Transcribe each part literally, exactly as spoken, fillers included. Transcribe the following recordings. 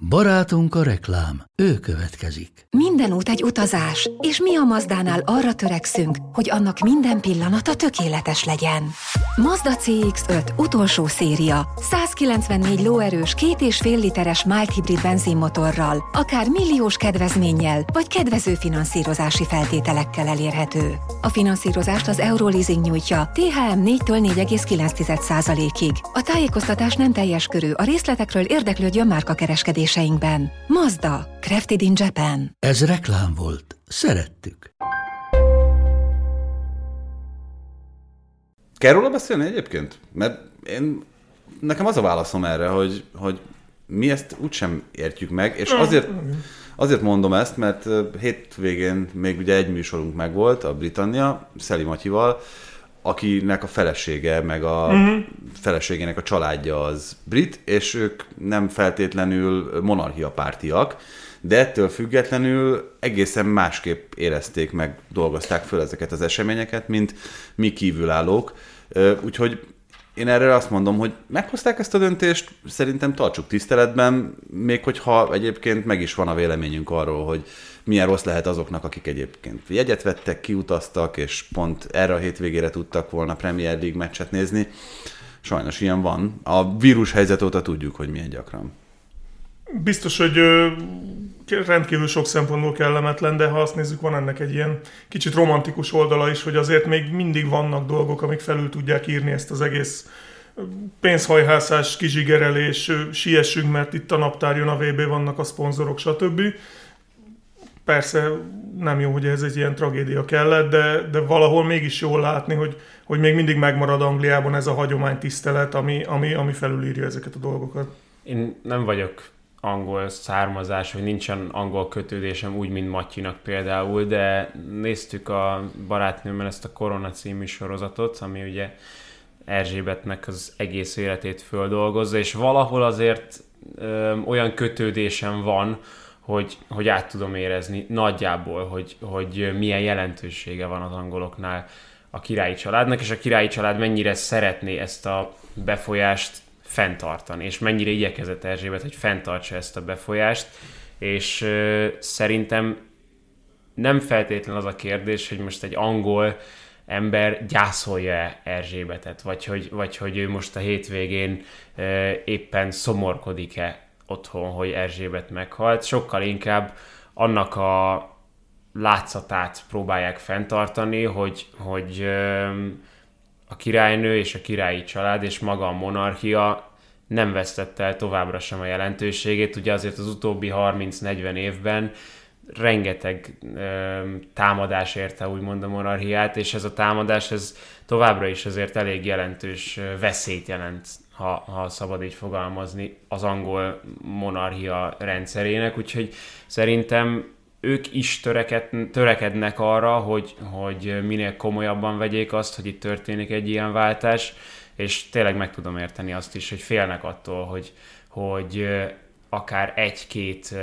Barátunk a reklám, ő következik. Minden út egy utazás, és mi a Mazdánál arra törekszünk, hogy annak minden pillanata tökéletes legyen. Mazda cé iksz öt utolsó széria, százkilencvennégy lóerős, két és fél literes mild hibrid benzinmotorral, akár milliós kedvezménnyel, vagy kedvező finanszírozási feltételekkel elérhető. A finanszírozást az Euroleasing nyújtja té há em négytől négy egész kilenc százalékig. A tájékoztatás nem teljes körű, a részletekről érdeklődjön márkakereskedéseinkben. Mazda, crafted in Japan. Ez reklám volt. Szerettük. Kell róla beszélni egyébként? Mert én, nekem az a válaszom erre, hogy, hogy mi ezt úgysem értjük meg, és azért, azért mondom ezt, mert hétvégén még ugye egy műsorunk megvolt, a Britannia, Szeli Matyival, akinek a felesége, meg a uh-huh. feleségének a családja az brit, és ők nem feltétlenül monarchia pártiak, de ettől függetlenül egészen másképp érezték meg, dolgozták föl ezeket az eseményeket, mint mi kívülállók. Úgyhogy én erre azt mondom, hogy meghozták ezt a döntést, szerintem tartsuk tiszteletben, még hogyha egyébként meg is van a véleményünk arról, hogy milyen rossz lehet azoknak, akik egyébként jegyet vettek, kiutaztak, és pont erre a hétvégére tudtak volna Premier League meccset nézni. Sajnos ilyen van. A vírus helyzet óta tudjuk, hogy milyen gyakran. Biztos, hogy rendkívül sok szempontból kellemetlen, de ha azt nézzük, van ennek egy ilyen kicsit romantikus oldala is, hogy azért még mindig vannak dolgok, amik felül tudják írni ezt az egész pénzhajhászás, kizsigerelés, siessünk, mert itt a naptár jön, a vé bé, vannak a szponzorok, stb. Persze nem jó, hogy ez egy ilyen tragédia kellett, de, de valahol mégis jól látni, hogy, hogy még mindig megmarad Angliában ez a hagyománytisztelet, ami, ami, ami felülírja ezeket a dolgokat. Én nem vagyok angol származás, hogy nincsen angol kötődésem úgy, mint Matyinak például, de néztük a barátnőmmel ezt a Korona című sorozatot, ami ugye Erzsébetnek az egész életét földolgozza, és valahol azért ö, olyan kötődésem van, hogy, hogy át tudom érezni nagyjából, hogy, hogy milyen jelentősége van az angoloknál a királyi családnak, és a királyi család mennyire szeretné ezt a befolyást fenntartani, és mennyire igyekezett Erzsébet, hogy fenntartsa ezt a befolyást, és ö, szerintem nem feltétlen az a kérdés, hogy most egy angol ember gyászolja Erzsébetet, vagy hogy, vagy hogy ő most a hétvégén ö, éppen szomorkodik-e otthon, hogy Erzsébet meghalt. Sokkal inkább annak a látszatát próbálják fenntartani, hogy, hogy ö, a királynő és a királyi család és maga a monarchia nem vesztette el továbbra sem a jelentőségét. Ugye azért az utóbbi harminc-negyven évben rengeteg ö, támadás érte úgymond a monarchiát, és ez a támadás ez továbbra is azért elég jelentős veszélyt jelent, ha, ha szabad így fogalmazni, az angol monarchia rendszerének, úgyhogy szerintem ők is töreked, törekednek arra, hogy, hogy minél komolyabban vegyék azt, hogy itt történik egy ilyen váltás, és tényleg meg tudom érteni azt is, hogy félnek attól, hogy, hogy akár egy-két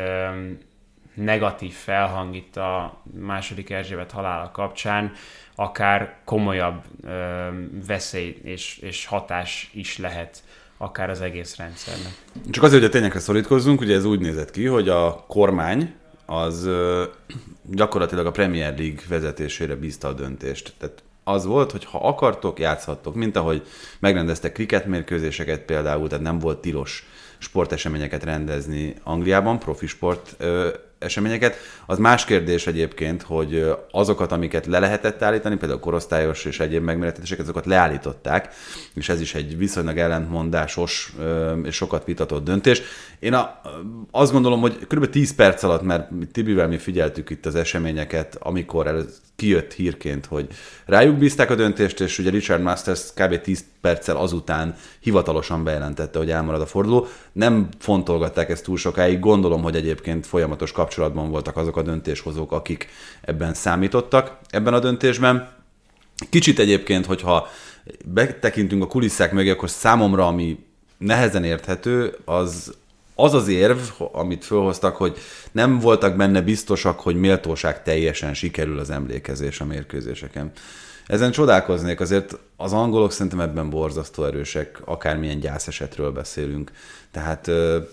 negatív felhang itt a második Erzsébet halála kapcsán, akár komolyabb veszély és, és hatás is lehet akár az egész rendszernek. Csak azért, hogy a tényekre szorítkozzunk, ugye ez úgy nézett ki, hogy a kormány az ö, gyakorlatilag a Premier League vezetésére bízta a döntést. Tehát az volt, hogy ha akartok, játszhattok, mint ahogy megrendeztek kriketmérkőzéseket például, tehát nem volt tilos sporteseményeket rendezni Angliában, profi sport ö, eseményeket. Az más kérdés egyébként, hogy azokat, amiket le lehetett állítani, például korosztályos és egyéb megmérettetéseket, azokat leállították, és ez is egy viszonylag ellentmondásos és sokat vitatott döntés. Én a, azt gondolom, hogy kb. tíz perc alatt, mert Tibivel mi figyeltük itt az eseményeket, amikor ez kijött hírként, hogy rájuk bízták a döntést, és ugye Richard Masters kb. tíz perccel azután hivatalosan bejelentette, hogy elmarad a forduló. Nem fontolgatták ezt túl sokáig, gondolom, hogy egyébként folyamatos kapcsolatban voltak azok a döntéshozók, akik ebben számítottak ebben a döntésben. Kicsit egyébként, hogyha betekintünk a kulisszák mögé, akkor számomra, ami nehezen érthető, az az az érv, amit fölhoztak, hogy nem voltak benne biztosak, hogy méltóság teljesen sikerül az emlékezés a mérkőzéseken. Ezen csodálkoznék, azért az angolok szerintem ebben borzasztó erősek, akármilyen gyászesetről beszélünk. Tehát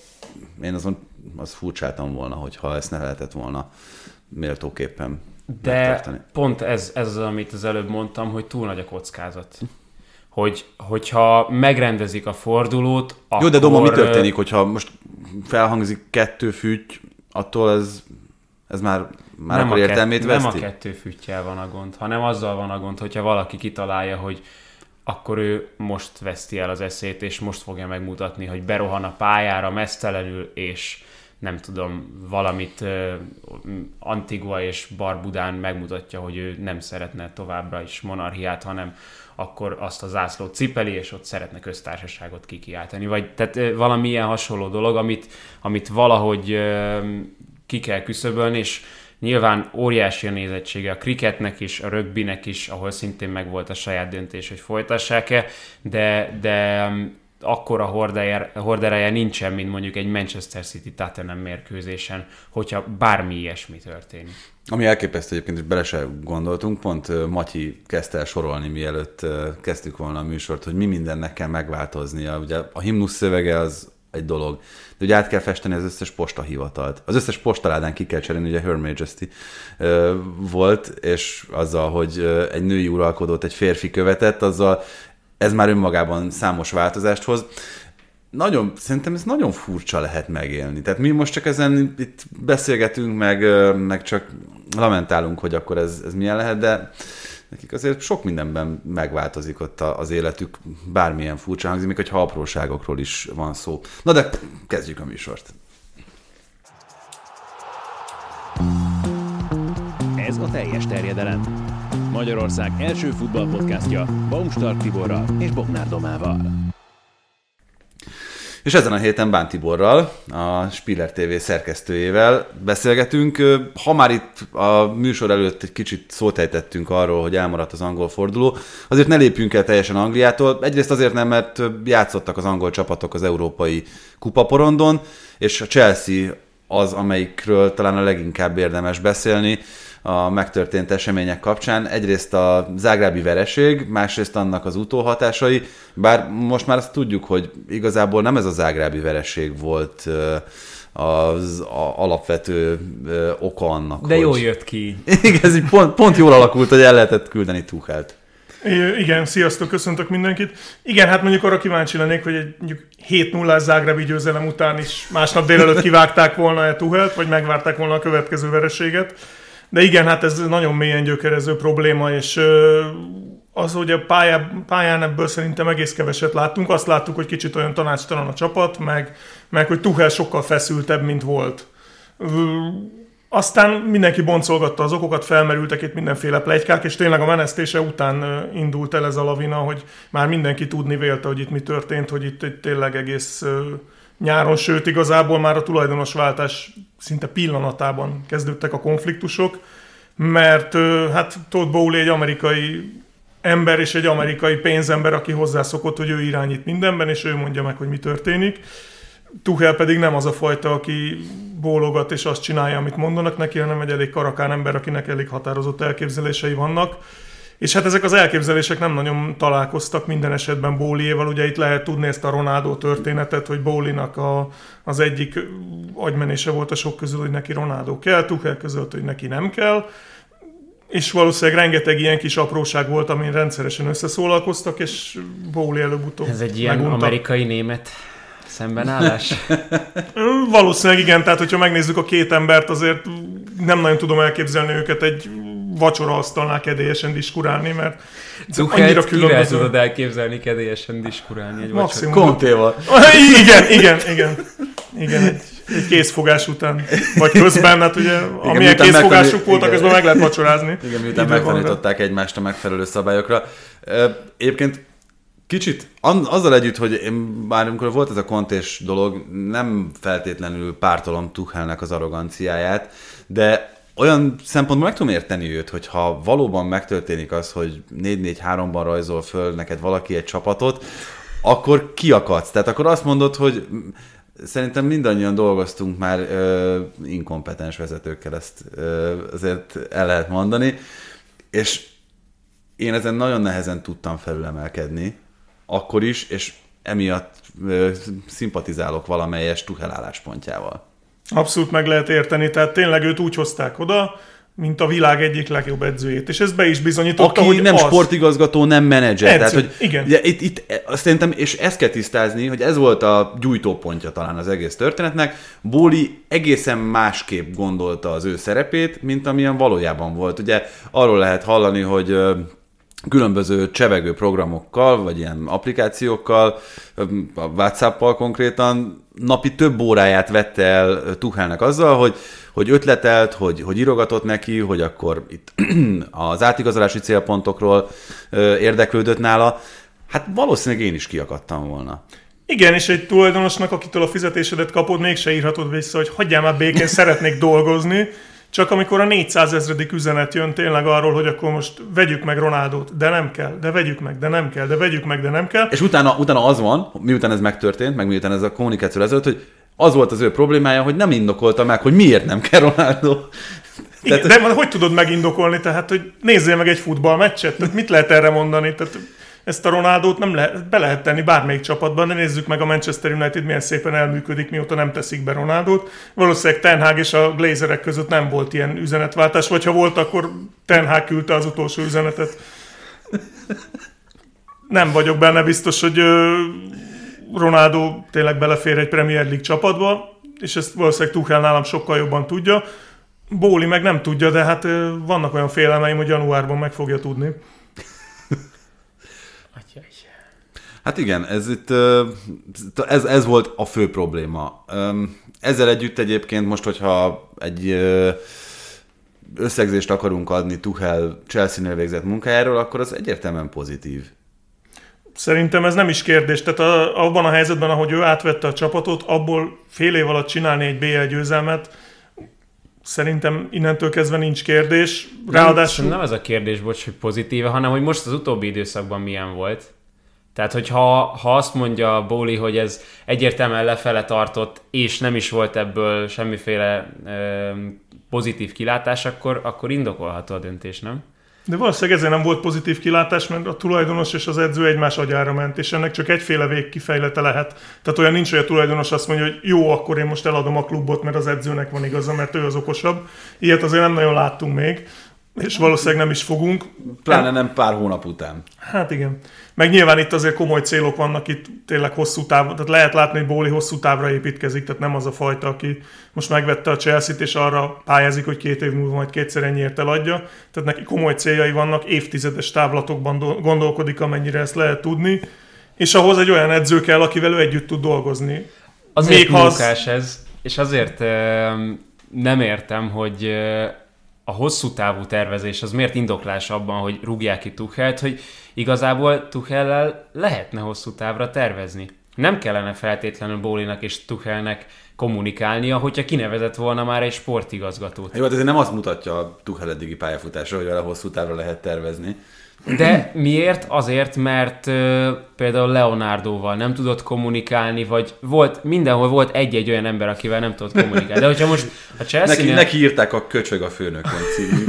én azon azt furcsáltam volna, hogyha ezt ne lehetett volna méltóképpen De megtartani. Pont ez, ez az, amit az előbb mondtam, hogy túl nagy a kockázat. Hogy, hogyha megrendezik a fordulót, akkor... Jó, de Doma, mi történik, hogyha most felhangzik kettő fütty, attól ez, ez már, már akkor értelmét kett, veszti? Nem a kettő füttyel van a gond, hanem azzal van a gond, hogyha valaki kitalálja, hogy akkor ő most veszti el az eszét, és most fogja megmutatni, hogy berohan a pályára meztelenül, és nem tudom, valamit uh, Antigua és Barbudán megmutatja, hogy ő nem szeretne továbbra is monarchiát, hanem akkor azt a zászlót cipeli, és ott szeretne köztársaságot kikiáltani. Vagy tehát uh, valamilyen hasonló dolog, amit, amit valahogy uh, ki kell küszöbölni, és nyilván óriási a nézettsége a cricketnek is, a rögbinek is, ahol szintén megvolt a saját döntés, hogy folytassák-e, de, de um, akkora hordereje nincsen, mint mondjuk egy Manchester City-Tottenham mérkőzésen, hogyha bármi ilyesmi történik. Ami elképesztő egyébként, és bele se gondoltunk, pont Matyi kezdte el sorolni, mielőtt kezdtük volna a műsort, hogy mi mindennek kell megváltoznia. Ugye a himnusz szövege az egy dolog, de ugye át kell festeni az összes postahivatalt. Az összes postaládán ki kell cserélni, ugye Her Majesty volt, és azzal, hogy egy női uralkodót egy férfi követett, azzal ez már önmagában számos változást hoz. Nagyon, szerintem ez nagyon furcsa lehet megélni. Tehát mi most csak ezen itt beszélgetünk, meg, meg csak lamentálunk, hogy akkor ez, ez milyen lehet, de nekik azért sok mindenben megváltozik ott az életük, bármilyen furcsa hangzik, még hogyha apróságokról is van szó. Na de kezdjük a műsort. Ez a teljes terjedelem. Magyarország első futballpodcastja Baumstark Tiborral és Bognár Domával. És ezen a héten Bán Tiborral, a Spiller té vé szerkesztőjével beszélgetünk. Ha már itt a műsor előtt egy kicsit szót ejtettünk arról, hogy elmaradt az angol forduló, azért ne lépjünk el teljesen Angliától. Egyrészt azért nem, mert játszottak az angol csapatok az európai kupaporondon, és a Chelsea az, amelyikről talán a leginkább érdemes beszélni a megtörtént események kapcsán. Egyrészt a zágrábi vereség, másrészt annak az utóhatásai, bár most már azt tudjuk, hogy igazából nem ez a zágrábi vereség volt az a alapvető oka annak. De hogy... jól jött ki. Igen, ez így pont, pont jól alakult, hogy el lehetett küldeni Tuchelt. Igen, sziasztok, köszöntök mindenkit. Igen, hát mondjuk arra kíváncsi lennék, hogy egy mondjuk hét nullás zágrábi győzelem után is másnap délelőtt kivágták volna-e Tuchelt, vagy megvárták volna a következő vereséget. De igen, hát ez nagyon mélyen gyökerező probléma, és az, hogy a pályán, pályán ebből szerintem egész keveset láttunk. Azt láttuk, hogy kicsit olyan tanácstalan a csapat, meg, meg hogy Tuchel sokkal feszültebb, mint volt. Aztán mindenki boncolgatta az okokat, felmerültek itt mindenféle pletykák, és tényleg a menesztése után indult el ez a lavina, hogy már mindenki tudni vélte, hogy itt mi történt, hogy itt, itt tényleg egész nyáron, sőt igazából már a tulajdonosváltás szinte pillanatában kezdődtek a konfliktusok, mert hát Todd Bowley egy amerikai ember és egy amerikai pénzember, aki hozzászokott, hogy ő irányít mindenben, és ő mondja meg, hogy mi történik. Tuchel pedig nem az a fajta, aki bólogat és azt csinálja, amit mondanak neki, hanem egy elég karakán ember, akinek elég határozott elképzelései vannak. És hát ezek az elképzelések nem nagyon találkoztak minden esetben Bowleyéval. Ugye itt lehet tudni ezt a Ronaldo történetet, hogy Bowleynak a, az egyik agymenése volt a sok közül, hogy neki Ronaldo kell, Tuchel közölt, hogy neki nem kell. És valószínűleg rengeteg ilyen kis apróság volt, amin rendszeresen összeszólalkoztak, és Bowley előbb-utóbb Ez egy ilyen megunta. amerikai-német szembenállás? Valószínűleg igen, tehát hogyha megnézzük a két embert, azért nem nagyon tudom elképzelni őket egy vacsoraasztalnál kedélyesen diskurálni, mert annyira különböző. Kivel tudod elképzelni kedélyesen diskurálni egy Maximum. Kontéval. Igen, igen, igen. Igen, egy, egy készfogás után, vagy közben, hát ugye, igen, amilyen készfogásuk megtanít... voltak, közben meg lehet vacsorázni. Igen, miután megtanították egymást a megfelelő szabályokra. Egyébként kicsit azzal együtt, hogy én, már amikor volt ez a kontés dolog, nem feltétlenül pártolom Tuchelnek az arroganciáját, de olyan szempontból meg tudom érteni őt, hogyha valóban megtörténik az, hogy négy négy háromban rajzol föl neked valaki egy csapatot, akkor kiakadsz. Tehát akkor azt mondod, hogy szerintem mindannyian dolgoztunk már ö, inkompetens vezetőkkel, ezt ö, azért el lehet mondani, és én ezen nagyon nehezen tudtam felülemelkedni, akkor is, és emiatt ö, szimpatizálok valamelyes Tuchel álláspontjával. Abszolút meg lehet érteni, tehát tényleg őt úgy hozták oda, mint a világ egyik legjobb edzőjét. És ez be is bizonyította, Aki hogy nem az... sportigazgató, nem menedzser. Edző, Tehát, hogy igen. Ugye, itt, itt, azt szerintem, és ezt kell tisztázni, hogy ez volt a gyújtópontja talán az egész történetnek. Bóli egészen másképp gondolta az ő szerepét, mint amilyen valójában volt. Ugye arról lehet hallani, hogy különböző csevegő programokkal, vagy ilyen applikációkkal, a WhatsApp-pal konkrétan napi több óráját vette el Tuchelnek azzal, hogy, hogy ötletelt, hogy, hogy írogatott neki, hogy akkor itt az átigazolási célpontokról érdeklődött nála. Hát valószínűleg én is kiakadtam volna. Igen, és egy tulajdonosnak, akitől a fizetésedet kapod, mégse írhatod vissza, hogy hagyjál már békén, szeretnék dolgozni, csak amikor a négyszázezredik üzenet jön tényleg arról, hogy akkor most vegyük meg Ronaldót, de nem kell, de vegyük meg, de nem kell, de vegyük meg, de nem kell. És utána, utána az van, miután ez megtörtént, meg miután ez a kommunikáció ezelőtt, hogy az volt az ő problémája, hogy nem indokolta meg, hogy miért nem kell Ronaldo. Igen, tehát, de hogy tudod megindokolni? Tehát, hogy nézzél meg egy futballmeccset? Tehát mit lehet erre mondani? Tehát ezt a Ronaldót nem lehet, be lehet tenni bármelyik csapatban, de nézzük meg a Manchester United milyen szépen elműködik, mióta nem teszik be Ronaldót. Valószínűleg Ten Hag és a Glazerek között nem volt ilyen üzenetváltás, vagy ha volt, akkor Ten Hag küldte az utolsó üzenetet. Nem vagyok benne biztos, hogy Ronaldo tényleg belefér egy Premier League csapatba, és ezt valószínűleg Tuchel nálam sokkal jobban tudja. Bóli meg nem tudja, de hát vannak olyan félelmeim, hogy januárban meg fogja tudni. Hát igen, ez, itt, ez, ez volt a fő probléma. Ezzel együtt egyébként most, hogyha egy összegzést akarunk adni Tuchel Chelsea-nél végzett munkájáról, akkor az egyértelműen pozitív. Szerintem ez nem is kérdés. Tehát a, abban a helyzetben, ahogy ő átvette a csapatot, abból fél év alatt csinálni egy bé el győzelmet, szerintem innentől kezdve nincs kérdés. Ráadásul... Nem, nem ez a kérdés, bocs, hogy pozitíve, hanem hogy most az utóbbi időszakban milyen volt. Tehát, hogyha ha azt mondja Bóli, hogy ez egyértelműen lefele tartott, és nem is volt ebből semmiféle ö, pozitív kilátás, akkor, akkor indokolható a döntés, nem? De valószínűleg ezért nem volt pozitív kilátás, mert a tulajdonos és az edző egymás agyára ment, és ennek csak egyféle végkifejlete lehet. Tehát olyan nincs, hogy a tulajdonos azt mondja, hogy jó, akkor én most eladom a klubot, mert az edzőnek van igaza, mert ő az okosabb. Ilyet azért nem nagyon láttunk még, és valószínűleg nem is fogunk. Pláne nem pár hónap után. Hát igen. Meg nyilván itt azért komoly célok vannak, itt tényleg hosszú távon, tehát lehet látni, hogy Bóli hosszú távra építkezik, tehát nem az a fajta, aki most megvette a Chelsea-t, és arra pályázik, hogy két év múlva majd kétszer ennyiért eladja. Tehát neki komoly céljai vannak, évtizedes távlatokban gondolkodik, amennyire ezt lehet tudni, és ahhoz egy olyan edző kell, akivel ő együtt tud dolgozni. Azért munkás ez, és azért nem értem, hogy a hosszú távú tervezés az miért indoklás abban, hogy rúgják ki Tuchelt, hogy igazából Tuchellel lehetne hosszú távra tervezni. Nem kellene feltétlenül Bólinak és Tuchelnek kommunikálnia, hogyha kinevezett volna már egy sportigazgatót. Jó, hát ez nem azt mutatja a Tuchel eddigi pályafutása, hogy vele hosszú távra lehet tervezni. De miért? Azért, mert uh, például Leonardoval nem tudott kommunikálni, vagy volt, mindenhol volt egy-egy olyan ember, akivel nem tudott kommunikálni. De hogyha most a Chelsea-nél... Neki, neki írták a Köcsög a főnökön című.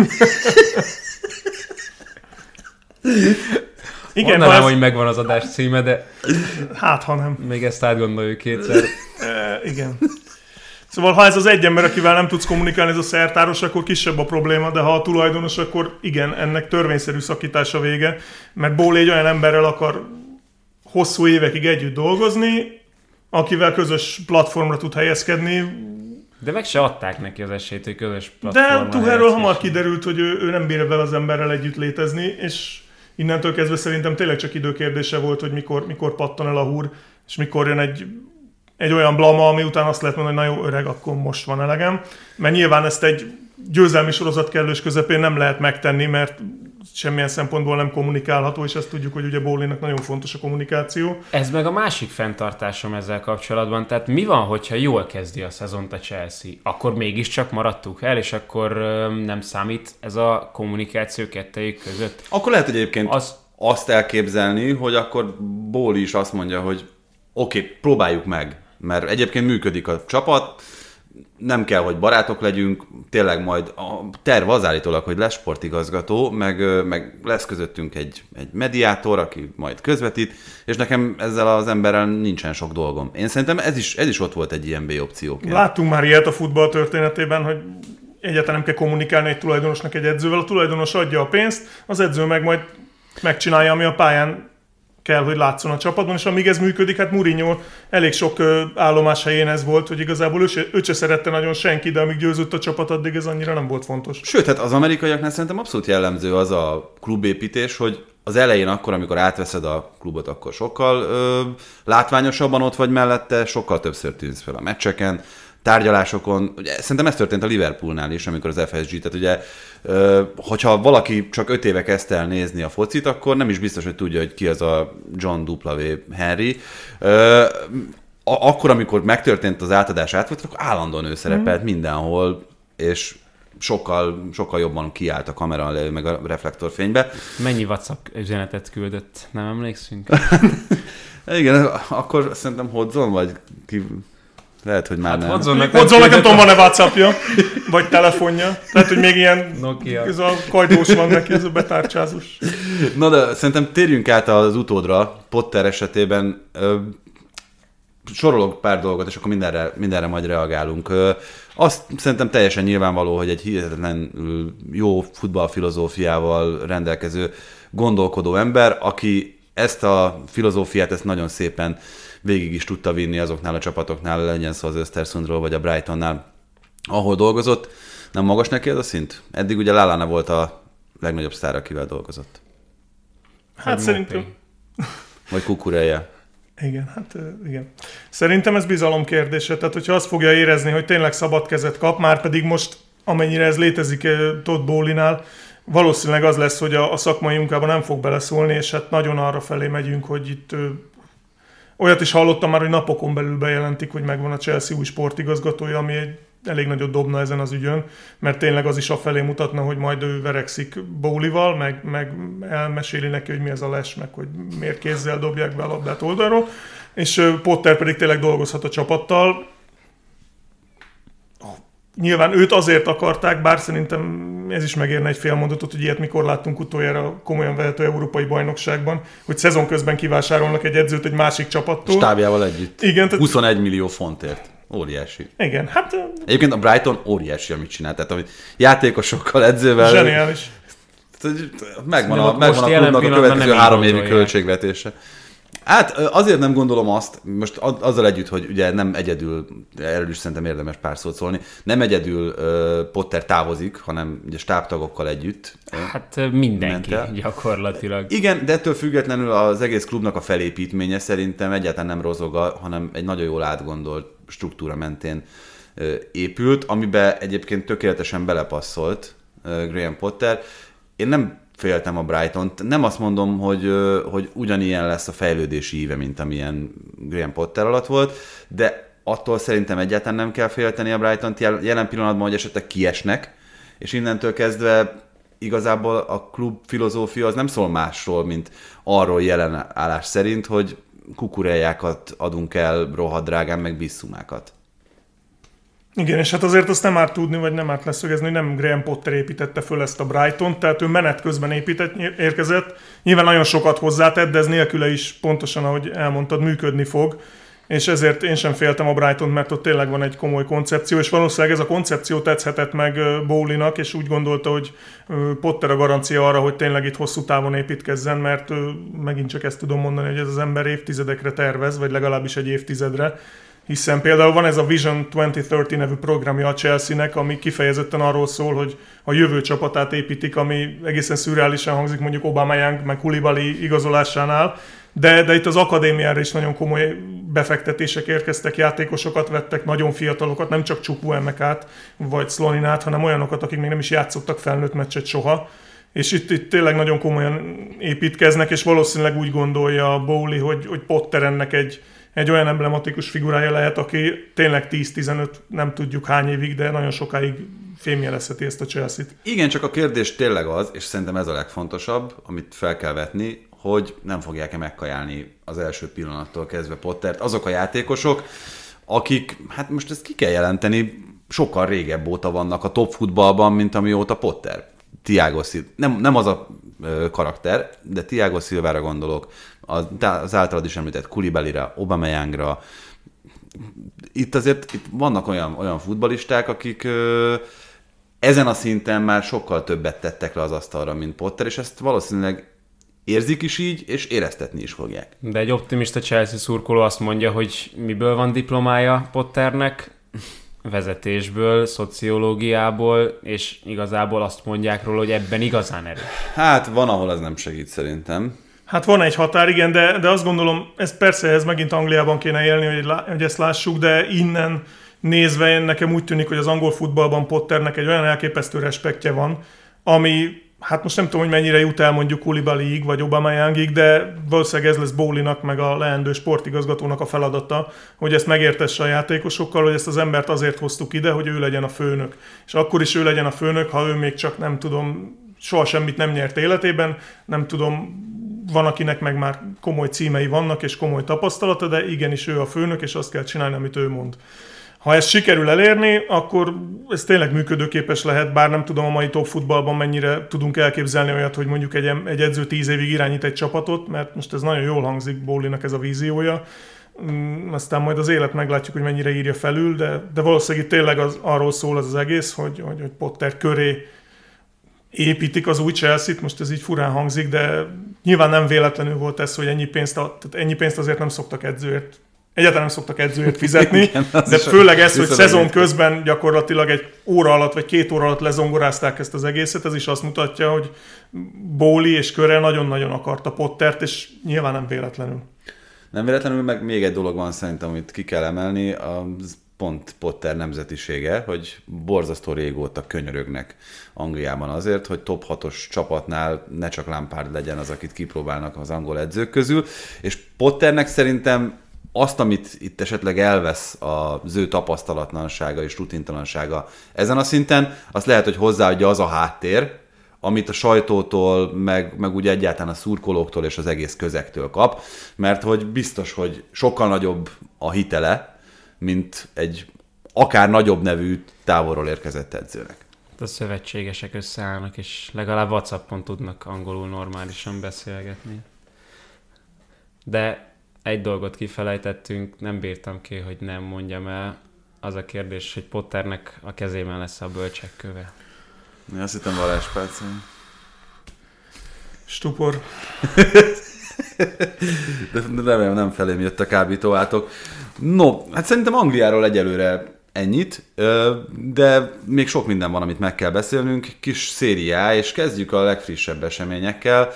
Igen, mondanám, ez... hogy megvan az adás címe, de... Hát, ha nem. Még ezt átgondoljuk kétszer. e, igen. Szóval, ha ez az egy ember, akivel nem tudsz kommunikálni, ez a szertáros, akkor kisebb a probléma, de ha a tulajdonos, akkor igen, ennek törvényszerű szakítása vége, mert Bóli egy olyan emberrel akar hosszú évekig együtt dolgozni, akivel közös platformra tud helyezkedni. De meg se adták neki az esélyt, hogy közös platformra. De Tuchelről hamar kiderült, hogy ő, ő nem bír vele az emberrel együtt létezni, és innentől kezdve szerintem tényleg csak időkérdése volt, hogy mikor, mikor pattan el a húr, és mikor jön egy egy olyan blama, ami után azt lehet mondani, hogy na jó öreg, akkor most van elegem. Mert nyilván ezt egy győzelmi sorozat kellős közepén nem lehet megtenni, mert semmilyen szempontból nem kommunikálható, és ezt tudjuk, hogy ugye Bólinak nagyon fontos a kommunikáció. Ez meg a másik fenntartásom ezzel kapcsolatban. Tehát mi van, hogyha jól kezdi a szezont a Chelsea? Akkor mégiscsak maradtuk el, és akkor nem számít ez a kommunikáció kettejük között? Akkor lehet egyébként az... azt elképzelni, hogy akkor Bóli is azt mondja, hogy oké, okay, próbáljuk meg. mert egyébként működik a csapat, nem kell, hogy barátok legyünk, tényleg majd a terv az állítólag, hogy lesz sportigazgató, meg, meg lesz közöttünk egy, egy mediátor, aki majd közvetít, és nekem ezzel az emberrel nincsen sok dolgom. Én szerintem ez is, ez is ott volt egy ilyen B-opcióként. Láttunk már ilyet a futball történetében, hogy egyáltalán nem kell kommunikálni egy tulajdonosnak egy edzővel, a tulajdonos adja a pénzt, az edző meg majd megcsinálja, ami a pályán kell, hogy látszon a csapatban, és amíg ez működik, hát Mourinho elég sok állomás helyén ez volt, hogy igazából ő se, ő se szerette nagyon senki, de amíg győzött a csapat, addig ez annyira nem volt fontos. Sőt, hát az amerikaiaknál szerintem abszolút jellemző az a klubépítés, hogy az elején akkor, amikor átveszed a klubot, akkor sokkal ö, látványosabban ott vagy mellette, sokkal többször tűnsz fel a meccseken, tárgyalásokon. Ugye, szerintem ez történt a Liverpoolnál is, amikor az ef es gé, tehát ugye, ö, hogyha valaki csak öt éve kezdte el nézni a focit, akkor nem is biztos, hogy tudja, hogy ki az a John W. Henry. Ö, akkor, amikor megtörtént az átadás átvet, akkor állandóan ő szerepelt mm. mindenhol, és sokkal, sokkal jobban kiállt a kamera elé, meg a reflektorfénybe. Mennyi WhatsApp üzenetet küldött? Nem emlékszünk? Igen, akkor szerintem Hodgson, vagy ki... Lehet, hogy már hát nem. Hodgsonnak nem tudom, van-e WhatsAppja, vagy telefonja. Lehet, hogy még ilyen Nokia. Ez a kajdós van neki, ez a betárcsázós. Na de szerintem térjünk át az utódra. Potter esetében ö, sorolok pár dolgot, és akkor mindenre, mindenre majd reagálunk. Ö, azt szerintem teljesen nyilvánvaló, hogy egy hihetetlen jó futballfilozófiával rendelkező gondolkodó ember, aki ezt a filozófiát, ezt nagyon szépen végig is tudta vinni azoknál a csapatoknál, legyen szó az Östersundról vagy a Brightonnál, ahol dolgozott. Nem magas neki ez a szint? Eddig ugye Lallana volt a legnagyobb sztár, akivel dolgozott. Hát Hogy szerintem... Vagy Kukureya. Igen, hát igen. Szerintem ez bizalom kérdése. Tehát, hogyha azt fogja érezni, hogy tényleg szabad kezet kap, már pedig most, amennyire ez létezik Todd Bowley-nál, valószínűleg az lesz, hogy a, a szakmai munkában nem fog beleszólni, és hát nagyon arra felé megyünk, hogy itt olyat is hallottam már, hogy napokon belül bejelentik, hogy megvan a Chelsea új sportigazgatója, ami egy elég nagyot dobna ezen az ügyön, mert tényleg az is afelé mutatna, hogy majd ő verekszik Bowley-val, meg, meg elmeséli neki, hogy mi ez a les, meg hogy miért kézzel dobják be a labdát oldalról, és Potter pedig tényleg dolgozhat a csapattal. Nyilván őt azért akarták, bár szerintem ez is megérne egy fél mondatot, hogy ilyet mikor láttunk utoljára komolyan vehető európai bajnokságban, hogy szezon közben kivásárolnak egy edzőt egy másik csapattól. Stábjával együtt. Igen, tehát... huszonegy millió fontért. Óriási. Igen, hát... Egyébként a Brighton óriási, amit csinált. Tehát, hogy játékosokkal, edzővel... Zseniális. Megvan a, megvan a klubnak a következő három évi költségvetése. Hát azért nem gondolom azt, most azzal együtt, hogy ugye nem egyedül, erről is szerintem érdemes pár szót szólni, nem egyedül uh, Potter távozik, hanem ugye stábtagokkal együtt. Hát mindenki gyakorlatilag. Igen, de ettől függetlenül az egész klubnak a felépítménye szerintem egyáltalán nem rozog, hanem egy nagyon jól átgondolt struktúra mentén uh, épült, amiben egyébként tökéletesen belepasszolt uh, Graham Potter. Én nem féltem a Brightont. Nem azt mondom, hogy, hogy ugyanilyen lesz a fejlődési íve, mint amilyen Graham Potter alatt volt, de attól szerintem egyáltalán nem kell félteni a Brightont jelen pillanatban, hogy esetleg kiesnek, és innentől kezdve igazából a klub filozófia az nem szól másról, mint arról jelen állás szerint, hogy kukureljákat adunk el rohadt drágán, meg bisszumákat. Igen, és hát azért azt nem árt tudni, vagy nem árt leszögezni, hogy nem Graham Potter építette föl ezt a Brightont, tehát ő menet közben épített, érkezett. Nyilván nagyon sokat hozzátett, de ez nélküle is pontosan, ahogy elmondtad, működni fog. És ezért én sem féltem a Brightont, mert ott tényleg van egy komoly koncepció, és valószínűleg ez a koncepció tetszhetett meg Bowley-nak, és úgy gondolta, hogy Potter a garancia arra, hogy tényleg itt hosszú távon építkezzen, mert megint csak ezt tudom mondani, hogy ez az ember évtizedekre tervez, vagy legalábbis egy évtizedre. Hiszen például van ez a Vision kétezer-harminc nevű programja a Chelsea-nek, ami kifejezetten arról szól, hogy a jövő csapatát építik, ami egészen szürreálisan hangzik mondjuk Aubameyang meg Koulibaly igazolásánál, de, de itt az akadémiára is nagyon komoly befektetések érkeztek, játékosokat vettek, nagyon fiatalokat, nem csak Chukwuemekát vagy Sloninát, hanem olyanokat, akik még nem is játszottak felnőtt meccset soha. És itt, itt tényleg nagyon komolyan építkeznek, és valószínűleg úgy gondolja Bowley, hogy, hogy Potter ennek egy egy olyan emblematikus figurája lehet, aki tényleg tíz-tizenöt, nem tudjuk hány évig, de nagyon sokáig fémjelezheti ezt a Chelsea-t. Igen, csak a kérdés tényleg az, és szerintem ez a legfontosabb, amit fel kell vetni, hogy nem fogják-e megkajálni az első pillanattól kezdve Pottert azok a játékosok, akik, hát most ezt ki kell jelenteni, sokkal régebb óta vannak a top futballban, mint amióta Potter. Thiago Silva, nem, nem az a ö, karakter, de Thiago Silvára gondolok, az, az általad is említett Koulibalyra, Aubameyangra. Itt azért itt vannak olyan, olyan futballisták, akik ö, ezen a szinten már sokkal többet tettek le az asztalra, mint Potter, és ezt valószínűleg érzik is így, és éreztetni is fogják. De egy optimista Chelsea szurkoló azt mondja, hogy miből van diplomája Potternek? Vezetésből, szociológiából, és igazából azt mondják róla, hogy ebben igazán erős. Hát van, ahol ez nem segít szerintem. Hát van egy határ, igen, de, de azt gondolom, ez persze ez megint Angliában kéne élni, hogy, hogy ezt lássuk, de innen nézve nekem úgy tűnik, hogy az angol futballban Potternek egy olyan elképesztő respektje van, ami, hát most nem tudom, hogy mennyire jut el mondjuk Koulibalyig vagy Aubameyangig, de valószínűleg ez lesz Bowleynak meg a leendő sportigazgatónak a feladata, hogy ezt megértesse a játékosokkal, hogy ezt az embert azért hoztuk ide, hogy ő legyen a főnök. És akkor is ő legyen a főnök, ha ő még csak nem tudom, soha semmit nem nyert életében, nem tudom, van akinek meg már komoly címei vannak és komoly tapasztalata, de igenis ő a főnök, és azt kell csinálni, amit ő mond. Ha ezt sikerül elérni, akkor ez tényleg működőképes lehet, bár nem tudom a mai top futballban mennyire tudunk elképzelni olyat, hogy mondjuk egy, egy edző tíz évig irányít egy csapatot, mert most ez nagyon jól hangzik Bowleynak ez a víziója. Aztán majd az élet meglátjuk, hogy mennyire írja felül, de, de valószínűleg itt tényleg az, arról szól az, az egész, hogy, hogy, hogy Potter köré építik az új Chelsea-t, most ez így furán hangzik, de nyilván nem véletlenül volt ez, hogy ennyi pénzt, tehát ennyi pénzt azért nem szoktak edzőért, egyáltalán nem szoktak edzőért fizetni, igen, de főleg ez, hogy szezon közben gyakorlatilag egy óra alatt, vagy két óra alatt lezongorázták ezt az egészet, ez is azt mutatja, hogy Bowley és Köre nagyon-nagyon akarta Pottert, és nyilván nem véletlenül. Nem véletlenül, meg még egy dolog van szerintem, amit ki kell emelni, az pont Potter nemzetisége, hogy borzasztó régóta könyörögnek Angliában azért, hogy top hatos csapatnál ne csak Lampard legyen az, akit kipróbálnak az angol edzők közül, és Potternek szerintem azt, amit itt esetleg elvesz az ő tapasztalatlansága és rutintalansága ezen a szinten, azt lehet, hogy hozzáadja az a háttér, amit a sajtótól, meg, meg ugye egyáltalán a szurkolóktól és az egész közegtől kap, mert hogy biztos, hogy sokkal nagyobb a hitele, mint egy akár nagyobb nevű távolról érkezett edzőnek. A szövetségesek összeállnak, és legalább WhatsAppon tudnak angolul normálisan beszélgetni. De egy dolgot kifelejtettünk, nem bírtam ki, hogy nem mondjam el. Az a kérdés, hogy Potternek a kezében lesz a bölcsek köve. Én azt hittem Balázs Pálcai. Stupor. De remélem nem felém jött a kábítóátok. No, hát szerintem Angliáról egyelőre ennyit, de még sok minden van, amit meg kell beszélnünk. Kis szériá, és kezdjük a legfrissebb eseményekkel.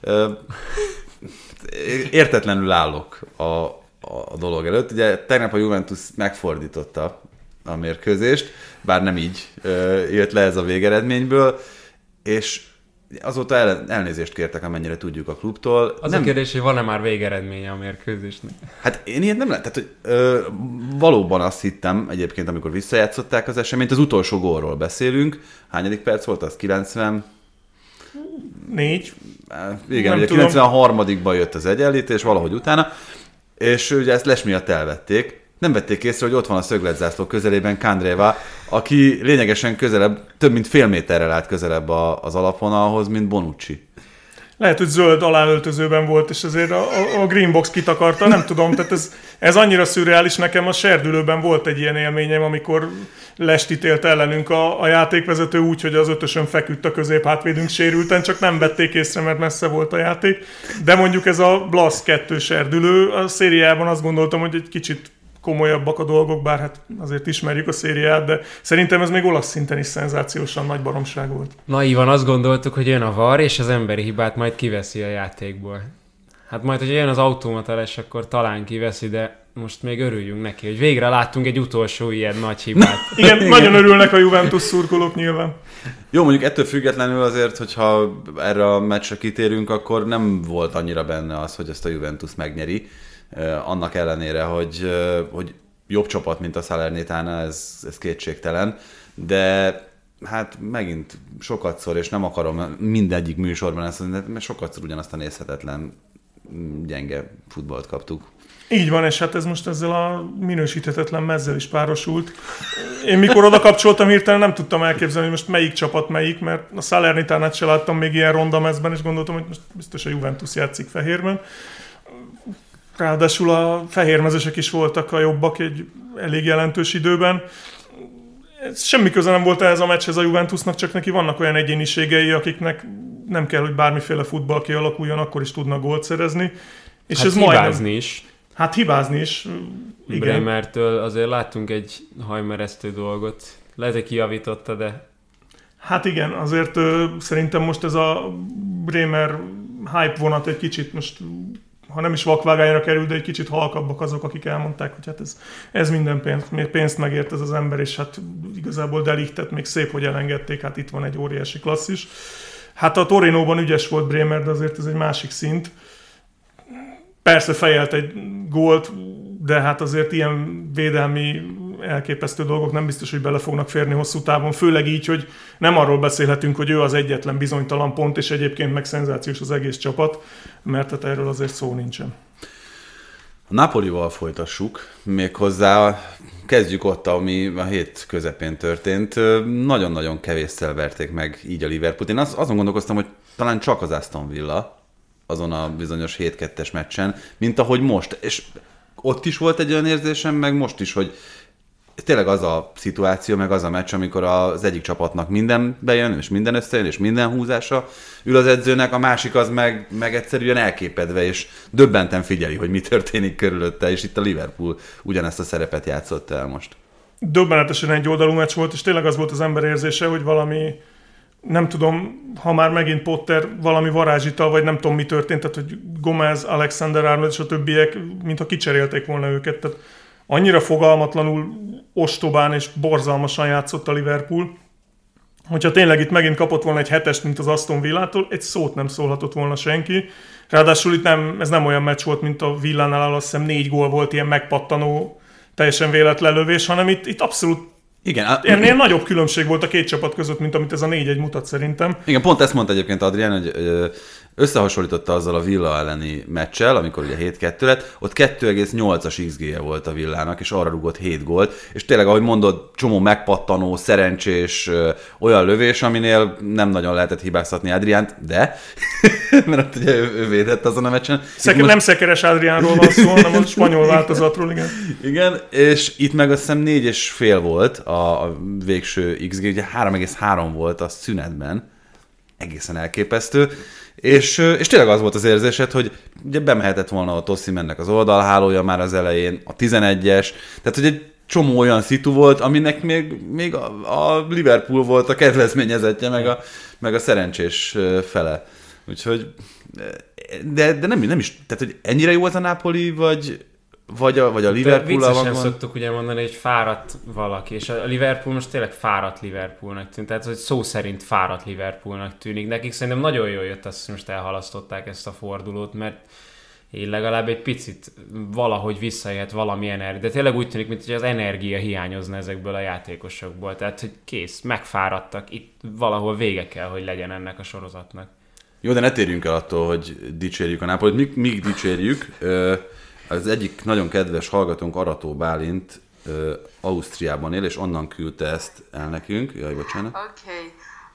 Értetlenül állok a, a dolog előtt. Ugye tegnap a Juventus megfordította a mérkőzést, bár nem így jött le ez a végeredményből, és azóta el, elnézést kértek, amennyire tudjuk a klubtól. Az nem... a kérdés, hogy van-e már végeredménye a mérkőzésnek? Hát én ilyet nem lehet. Tehát, hogy, ö, valóban azt hittem egyébként, amikor visszajátszották az eseményt, az utolsó gólról beszélünk. Hányadik perc volt az? kilencven? Négy. Igen, nem ugye tudom. kilencvenharmadikban jött az egyenlítés, valahogy utána, és ugye ezt les miatt elvették. Nem vették észre, hogy ott van a szögletzászló közelében Kandreva, aki lényegesen közelebb, több mint fél méterrel állt közelebb az alapvonalhoz, mint Bonucci. Lehet, hogy zöld aláöltözőben volt, és azért a, a, a Greenbox kitakarta, nem tudom, tehát ez, ez annyira szürreális. Nekem a serdülőben volt egy ilyen élményem, amikor lest ítélt ellenünk a, a játékvezető úgy, hogy az ötösön feküdt a középhátvédünk sérülten, csak nem vették észre, mert messze volt a játék. De mondjuk ez a Blasz kettő serdülő, a szériában azt gondoltam, hogy egy kicsit komolyabbak a dolgok, bár hát azért ismerjük a szériát, de szerintem ez még olasz szinten is szenzációsan nagy baromság volt. Naívan azt gondoltuk, hogy jön a var, és az emberi hibát majd kiveszi a játékból. Hát majd, hogy jön az automata lesz, akkor talán kiveszi, de most még örüljünk neki, hogy végre láttunk egy utolsó ilyen nagy hibát. Igen, nagyon örülnek a Juventus szurkolók nyilván. Jó, mondjuk ettől függetlenül azért, hogyha erre a meccsre kitérünk, akkor nem volt annyira benne az, hogy ezt a Juventus megnyeri. Annak ellenére, hogy, hogy jobb csapat, mint a Salernitana, ez, ez kétségtelen, de hát megint sokatszor, és nem akarom mindegyik műsorban ezt, mert sokatszor ugyanazt a nézhetetlen gyenge futballt kaptuk. Így van, és hát ez most ezzel a minősíthetetlen mezzel is párosult. Én mikor oda kapcsoltam hirtelen, nem tudtam elképzelni, hogy most melyik csapat melyik, mert a Salernitánát se láttam még ilyen ronda mezben, és gondoltam, hogy most biztos a Juventus játszik Fehérben. Ráadásul a fehérmezesek is voltak a jobbak egy elég jelentős időben. Ez semmi köze nem volt ehhez a meccshez a Juventusnak, csak neki vannak olyan egyéniségei, akiknek nem kell, hogy bármiféle futball kialakuljon, akkor is tudnak gólt szerezni. És hát ez hibázni majdnem... is. Hát hibázni is, igen. Bremertől azért láttunk egy hajmeresztő dolgot. Lehet, hogy kijavította, de... Hát igen, azért ö, szerintem most ez a Bremer hype vonat egy kicsit most, ha nem is vakvágányra kerül, de egy kicsit halkabbak azok, akik elmondták, hogy hát ez, ez minden pénzt, pénzt megért ez az ember, és hát igazából De Lichtet még szép, hogy elengedték, hát itt van egy óriási klasszis. Hát a Torinóban ügyes volt Bremer, de azért ez egy másik szint. Persze fejelt egy gólt, de hát azért ilyen védelmi elképesztő dolgok nem biztos, hogy bele fognak férni hosszú távon, főleg így, hogy nem arról beszélhetünk, hogy ő az egyetlen bizonytalan pont, és egyébként meg szenzációs az egész csapat, mert hát erről azért szó nincsen. A Napolival folytassuk, méghozzá kezdjük ott, ami a hét közepén történt. Nagyon-nagyon kevésszel verték meg így a Liverpoolt. Én azon gondolkoztam, hogy talán csak az Aston Villa, azon a bizonyos hét kettes meccsen, mint ahogy most. És ott is volt egy olyan érzésem, meg most is, hogy tényleg az a szituáció, meg az a meccs, amikor az egyik csapatnak minden bejön, és minden összejön, és minden húzása ül az edzőnek, a másik az meg, meg egyszerűen elképedve, és döbbenten figyeli, hogy mi történik körülötte, és itt a Liverpool ugyanezt a szerepet játszott el most. Döbbenetesen egy oldalú meccs volt, és tényleg az volt az ember érzése, hogy valami, nem tudom, ha már megint Potter valami varázsital, vagy nem tudom mi történt, tehát hogy Gomez, Alexander-Arnold és a többiek, mintha kicserélték volna őket, tehát annyira fogalmatlanul, ostobán és borzalmasan játszott a Liverpool, hogyha tényleg itt megint kapott volna egy hetest, mint az Aston Villától, egy szót nem szólhatott volna senki. Ráadásul itt nem, ez nem olyan meccs volt, mint a Villánál, azt hiszem négy gól volt, ilyen megpattanó, teljesen véletlen lövés, hanem itt, itt abszolút igen, a... ennél nagyobb különbség volt a két csapat között, mint amit ez a négy egy mutat szerintem. Igen, pont ezt mondta egyébként Adrián, hogy összehasonlította azzal a Villa elleni meccsel, amikor ugye hét kettő lett, ott kettő egész nyolcas iksz gé-je volt a Villának, és arra rúgott hét gólt, és tényleg, ahogy mondod, csomó megpattanó, szerencsés, olyan lövés, aminél nem nagyon lehetett hibáztatni Adriánt, de, mert ugye ő, ő védett azon a meccsen. Szeke, most... Nem szekeres Adriánról van szó, hanem a spanyol változatról, igen. Igen, és itt meg azt hiszem négy és fél volt a, a végső iksz gé, ugye három egész három volt a szünetben, egészen elképesztő. És, és tényleg az volt az érzésed, hogy ugye bemehetett volna a Osimhennek az oldalhálója már az elején, a tizenegyes, tehát hogy egy csomó olyan szitu volt, aminek még, még a, a Liverpool volt a kedvezményezettje, meg a, meg a szerencsés fele. Úgyhogy, de, de nem, nem is, tehát hogy ennyire jó az a Napoli, vagy... Vagy a, vagy a Liverpool-al van. Viccesen szoktuk ugye mondani, hogy fáradt valaki, és a Liverpool most tényleg fáradt Liverpoolnak tűnt, tehát hogy szó szerint fáradt Liverpoolnak tűnik. Nekik szerintem nagyon jól jött azt, hogy most elhalasztották ezt a fordulót, mert így legalább egy picit valahogy visszajöhet valami energia. De tényleg úgy tűnik, mint hogy az energia hiányozna ezekből a játékosokból. Tehát, hogy kész, megfáradtak, itt valahol vége kell, hogy legyen ennek a sorozatnak. Jó, de ne térjünk el attól, hogy dicsérjük a Nápolit. Míg, míg dicsérjük... Ö- Az egyik nagyon kedves hallgatónk, Arató Bálint, uh, Ausztriában él, és onnan küldte ezt el nekünk. Jaj, bocsánat. Oké. Okay.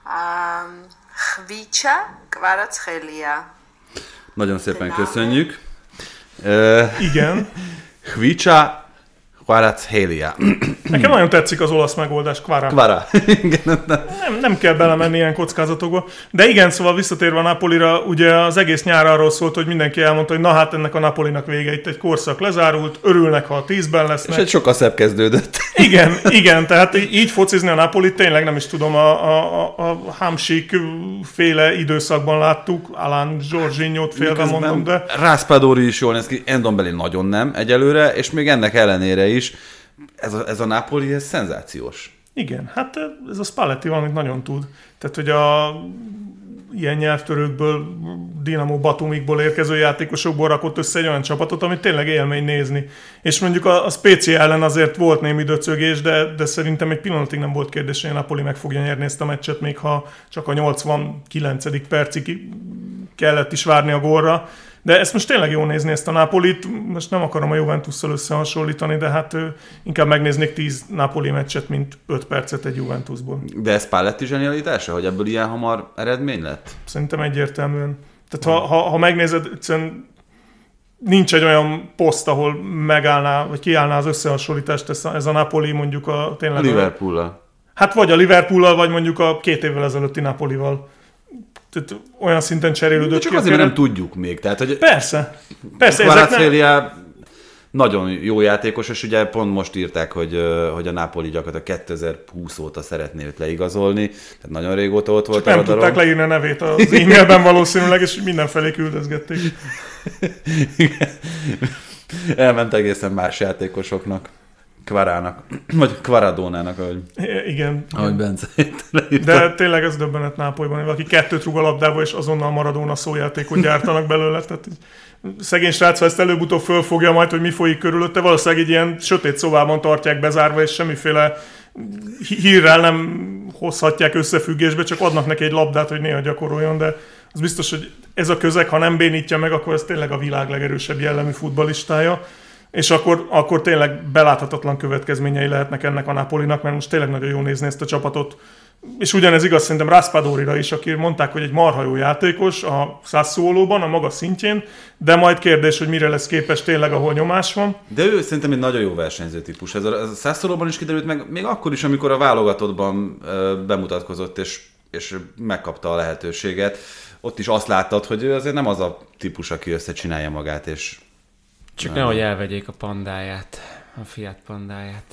Um, Hvicsa Kvaratskhelia. Nagyon szépen köszönjük. Uh, Igen. Hvicsa Kvaratskhelia. Nekem nagyon tetszik az olasz megoldás, Kvara. Kvara. nem, nem kell belemenni ilyen kockázatokba. De igen, szóval visszatérve a Napolira, ugye az egész nyár arról szólt, hogy mindenki elmondta, hogy na hát ennek a Napolinak vége, itt egy korszak lezárult, örülnek, ha a tízben lesznek. És egy sokkal szebb kezdődött. Igen, igen, tehát így focizni a Napolit tényleg nem is tudom, a, a, a Hamsik féle időszakban láttuk, Alan Jorginho-t félve mondom, de... Raspadori is jól néz ki, Ndombele nagyon nem egyelőre, és még ennek ellenére is ez a, ez a Napoli, ez szenzációs. Igen, hát ez a Spalletti valamit nagyon tud. Tehát, hogy a ilyen nyelvtörőkből, Dinamo Batumikból érkező játékosokból rakott össze egy olyan csapatot, amit tényleg élmény nézni. És mondjuk a, a Spezia ellen azért volt némi döcögés, de, de szerintem egy pillanatig nem volt kérdés, hogy a Napoli meg fogja nyerni ezt a meccset, még ha csak a nyolcvankilencedik percig kellett is várni a gólra. De ezt most tényleg jó nézni, ezt a Napolit, most nem akarom a Juventusszal összehasonlítani, de hát inkább megnéznék tíz Napoli meccset, mint öt percet egy Juventusból. De ez Spalletti zsenialitása, hogy ebből ilyen hamar eredmény lett? Szerintem egyértelműen. Tehát ha, ha, ha megnézed, egyszerűen nincs egy olyan poszt, ahol megállná, vagy kiállná az összehasonlítást ez a, ez a Napoli mondjuk a tényleg... Liverpool-al. Hát vagy a Liverpool-al, vagy mondjuk a két évvel ezelőtti Napolival. Tehát olyan szinten cserélődött. De csak azért, mert nem tudjuk még. Tehát, hogy persze. Persze. Kvaratskhelia nem... nagyon jó játékos, és ugye pont most írták, hogy, hogy a Napoli gyakorlatilag kétezer-húsz óta szeretné őt leigazolni. Tehát nagyon régóta ott volt. Csak nem tudták leírni a nevét az e-mailben valószínűleg, és mindenfelé küldözgették. Elment egészen más játékosoknak. Kvarának, vagy Kvaradónának, ahogy, igen, ahogy Bence. De tényleg ez döbbenet Nápolyban, valaki kettőt rúg a labdába, és azonnal Maradona szójátékot gyártanak belőle. Tehát szegény srác, ha ezt előbb-utóbb fölfogja majd, hogy mi folyik körülötte, valószínűleg egy ilyen sötét szobában tartják bezárva, és semmiféle hírrel nem hozhatják összefüggésbe, csak adnak neki egy labdát, hogy néha gyakoroljon, de az biztos, hogy ez a közeg, ha nem bénítja meg, akkor ez tényleg a világ legerősebb jellemű futballistája. És akkor, akkor tényleg beláthatatlan következményei lehetnek ennek a Napolinak, mert most tényleg nagyon jó nézni ezt a csapatot. És ugyanez igaz szerintem Raspadorira is, aki mondták, hogy egy marha jó játékos a Sassuolóban, a maga szintjén, de majd kérdés, hogy mire lesz képes tényleg, ahol nyomás van. De ő szerintem egy nagyon jó versenyző típus. Ez a, ez a Sassuolóban is kiderült, meg még akkor is, amikor a válogatottban ö, bemutatkozott, és, és megkapta a lehetőséget. Ott is azt láttad, hogy ő azért nem az a típus, aki összecsinálja magát, és csak nehogy elvegyék a pandáját, a Fiat pandáját.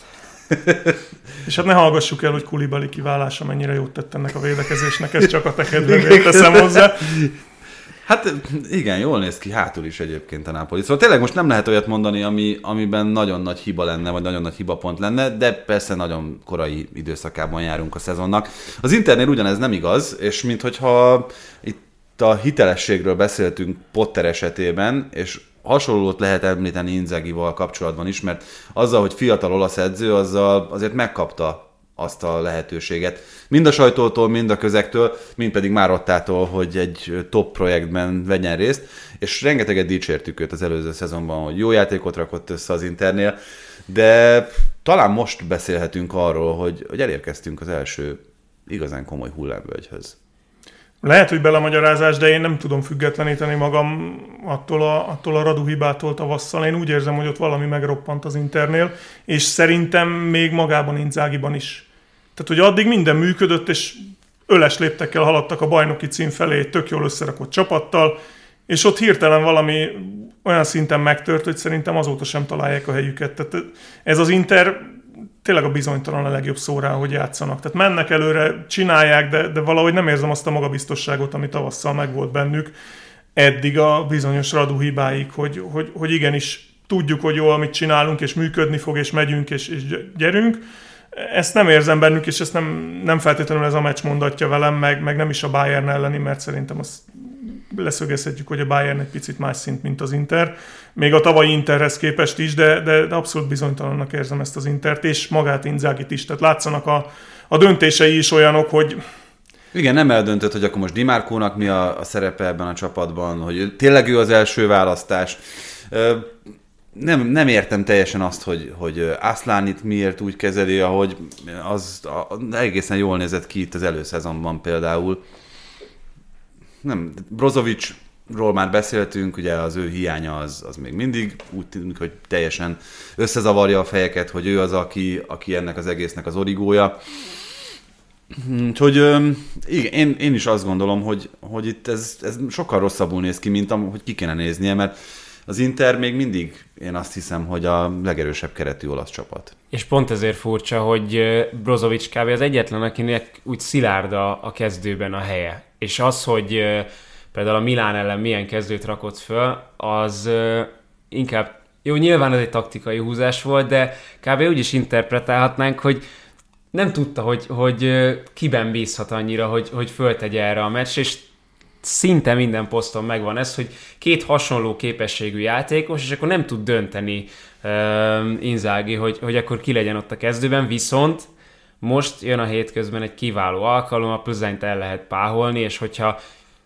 És hát ne hallgassuk el, hogy Koulibaly kiválása mennyire jót tett ennek a védekezésnek, ez csak a te kedvedért teszem hozzá. Hát igen, jól néz ki hátul is egyébként a Napoli. Szóval tényleg most nem lehet olyat mondani, ami, amiben nagyon nagy hiba lenne, vagy nagyon nagy hibapont lenne, de persze nagyon korai időszakában járunk a szezonnak. Az Internél ugyanez nem igaz, és minthogyha itt a hitelességről beszéltünk Potter esetében, és hasonlót lehet említeni Inzaghival kapcsolatban is, mert azzal, hogy fiatal olasz edző, azzal azért megkapta azt a lehetőséget. Mind a sajtótól, mind a közegtől, mind pedig Marottától, hogy egy top projektben vegyen részt, és rengeteget dicsértük őt az előző szezonban, hogy jó játékot rakott össze az Internél, de talán most beszélhetünk arról, hogy, hogy elérkeztünk az első igazán komoly hullámvölgyhöz. Lehet, hogy belemagyarázás, de én nem tudom függetleníteni magam attól a, attól a Radu hibától tavasszal. Én úgy érzem, hogy ott valami megroppant az Internél, és szerintem még magában Inzaghiban is. Tehát, hogy addig minden működött, és öles léptekkel haladtak a bajnoki cím felé egy tök jól összerakott csapattal, és ott hirtelen valami olyan szinten megtört, hogy szerintem azóta sem találják a helyüket. Tehát ez az Inter tényleg a bizonytalan a legjobb szó rá, hogy játszanak. Tehát mennek előre, csinálják, de, de valahogy nem érzem azt a magabiztosságot, ami tavasszal megvolt bennük eddig a bizonyos Radu hibáig, hogy, hogy, hogy igenis tudjuk, hogy jól mit csinálunk, és működni fog, és megyünk, és, és gyerünk. Ezt nem érzem bennük, és ezt nem, nem feltétlenül ez a meccs mondatja velem, meg, meg nem is a Bayern elleni, mert szerintem azt leszögezhetjük, hogy a Bayern egy picit más szint, mint az Inter. Még a tavalyi Interhez képest is, de, de, de abszolút bizonytalannak érzem ezt az Intert, és magát Inzagit is. Tehát látszanak a, a döntései is olyanok, hogy... Igen, nem eldöntött, hogy akkor most Di Marcónak mi a, a szerepe ebben a csapatban, hogy tényleg ő az első választás. Nem, nem értem teljesen azt, hogy, hogy Aslanit miért úgy kezeli, ahogy az a, egészen jól nézett ki itt az előszezonban például. Nem, Brozovićról már beszéltünk, ugye az ő hiánya az, az még mindig úgy tűnik, hogy teljesen összezavarja a fejeket, hogy ő az, aki, aki ennek az egésznek az origója. Úgyhogy igen, én, én is azt gondolom, hogy, hogy itt ez, ez sokkal rosszabbul néz ki, mint hogy ki kéne néznie, mert az Inter még mindig, én azt hiszem, hogy a legerősebb keretű olasz csapat. És pont ezért furcsa, hogy Brozović kb. Az egyetlen, akinek úgy szilárd a, a kezdőben a helye. És az, hogy például a Milán ellen milyen kezdőt rakott föl, az inkább, jó, nyilván ez egy taktikai húzás volt, de kb. Úgy is interpretálhatnánk, hogy nem tudta, hogy, hogy kiben bízhat annyira, hogy, hogy föltegye erre a meccs, és szinte minden poszton megvan ez, hogy két hasonló képességű játékos, és akkor nem tud dönteni uh, Inzaghi, hogy, hogy akkor ki legyen ott a kezdőben, viszont most jön a hétközben egy kiváló alkalom, a Plzenyt el lehet páholni, és hogyha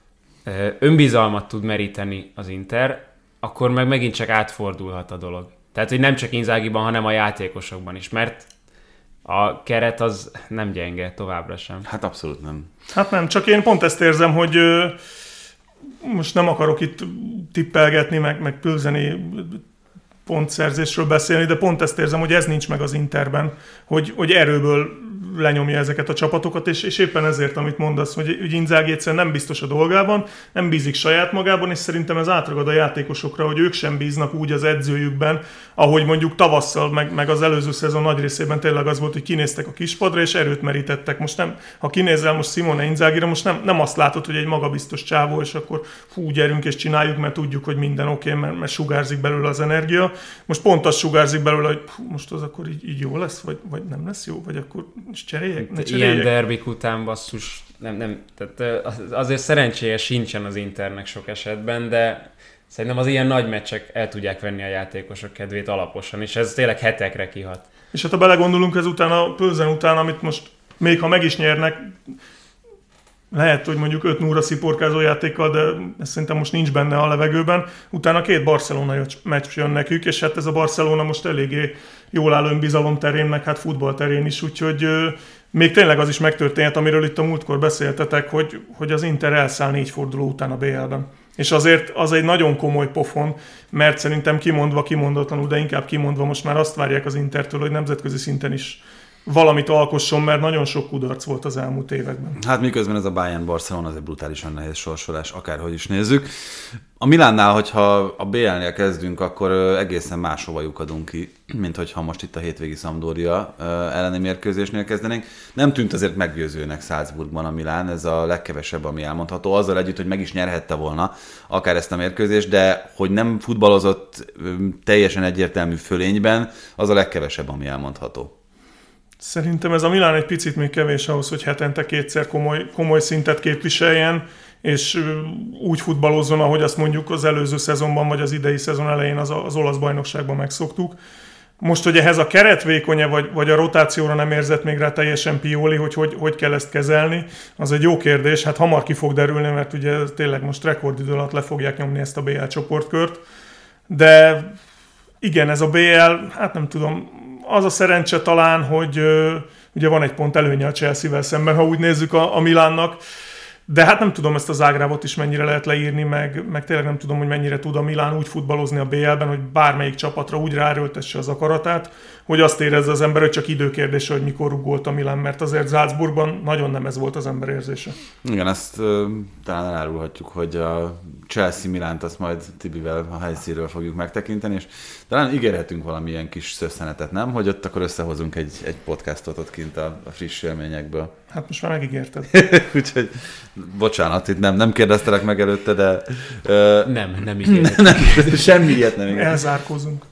önbizalmat tud meríteni az Inter, akkor meg megint csak átfordulhat a dolog. Tehát, hogy nem csak Inzaghiban, hanem a játékosokban is, mert a keret az nem gyenge továbbra sem. Hát abszolút nem. Hát nem, csak én pont ezt érzem, hogy ö, most nem akarok itt tippelgetni, meg, meg pülzeni pontszerzésről beszélni, de pont ezt érzem, hogy ez nincs meg az Interben, hogy, hogy erőből lenyomja ezeket a csapatokat, és, és éppen ezért, amit mondasz, hogy, hogy Inzaghi egyszerűen nem biztos a dolgában, nem bízik saját magában, és szerintem ez átragad a játékosokra, hogy ők sem bíznak úgy az edzőjükben, ahogy mondjuk tavasszal, meg, meg az előző szezon nagy részében tényleg az volt, hogy kinéztek a kispadra, és erőt merítettek. Most nem, ha kinézel most Simone Inzaghira, most nem, nem azt látod, hogy egy magabiztos csávó, és akkor fú, gyerünk és csináljuk, mert tudjuk, hogy minden oké, okay, mert, mert sugárzik belőle az energia. Most pont az sugárzik belőle, hogy hú, most az akkor így, így jó lesz, vagy, vagy nem lesz jó, vagy akkor cseréljek, ne cseréljek. Ilyen derbik után basszus, nem, nem, tehát azért szerencséje sincsen az Internek sok esetben, de szerintem az ilyen nagy meccsek el tudják venni a játékosok kedvét alaposan, és ez tényleg hetekre kihat. És hát ha belegondolunk ezután a Plzen után, amit most még ha meg is nyernek, lehet, hogy mondjuk öt nulla sziporkázó játékkal, de ez szerintem most nincs benne a levegőben. Utána két Barcelona meccs jön nekük, és hát ez a Barcelona most eléggé jól áll önbizalom terén, meg hát futball terén is, úgyhogy még tényleg az is megtörténhet, amiről itt a múltkor beszéltetek, hogy, hogy az Inter elszáll négy forduló után a bé el-ben. És azért az egy nagyon komoly pofon, mert szerintem kimondva, kimondatlanul, de inkább kimondva most már azt várják az Intertől, hogy nemzetközi szinten is valamit alkosson, mert nagyon sok kudarc volt az elmúlt években. Hát miközben ez a Bayern-Barcelona az egy brutálisan nehéz sorsolás, akárhogy is nézzük. A Milánnál, hogyha a bé el-nél kezdünk, akkor egészen máshova lyukadunk ki, mint hogyha most itt a hétvégi Sampdoria elleni mérkőzésnél kezdenénk. Nem tűnt azért meggyőzőnek Salzburgban a Milán, ez a legkevesebb, ami elmondható, azzal együtt, hogy meg is nyerhette volna akár ezt a mérkőzést, de hogy nem futballozott teljesen egyértelmű fölényben, az a legkevesebb, ami elmondható. Szerintem ez a Milán egy picit még kevés ahhoz, hogy hetente kétszer komoly, komoly szintet képviseljen, és úgy futballozzon, ahogy azt mondjuk az előző szezonban, vagy az idei szezon elején az, az olasz bajnokságban megszoktuk. Most, hogy ehhez a keret vékonye, vagy, vagy a rotációra nem érzett még rá teljesen Pioli, hogy, hogy hogy kell ezt kezelni, az egy jó kérdés. Hát hamar ki fog derülni, mert ugye tényleg most rekordidő alatt le fogják nyomni ezt a bé el csoportkört. De igen, ez a bé el, hát nem tudom, az a szerencse talán, hogy uh, ugye van egy pont előnye a Chelsea-vel szemben, ha úgy nézzük a, a Milánnak, de hát nem tudom ezt a Zágrávot is mennyire lehet leírni, meg, meg tényleg nem tudom, hogy mennyire tud a Milán úgy futballozni a bé el-ben, hogy bármelyik csapatra úgy ráerőltesse az akaratát, hogy azt érezze az ember, hogy csak időkérdése, hogy mikor rúgolt a Milán, mert azért Salzburgban nagyon nem ez volt az ember érzése. Igen, ezt uh, talán elárulhatjuk, hogy a Chelsea-Milánt azt majd Tibivel a helyszínről fogjuk megtekinteni, és talán ígérhetünk valamilyen kis szösszenetet, nem? Hogy ott akkor összehozunk egy, egy podcastot ott kint a, a friss élményekből. Hát most már megígérted. Úgyhogy, bocsánat, itt nem, nem kérdeztelek meg előtte, de... Uh, nem, nem ígérhetünk. Semmi ilyet nem ígérhetünk. Elzárkózunk.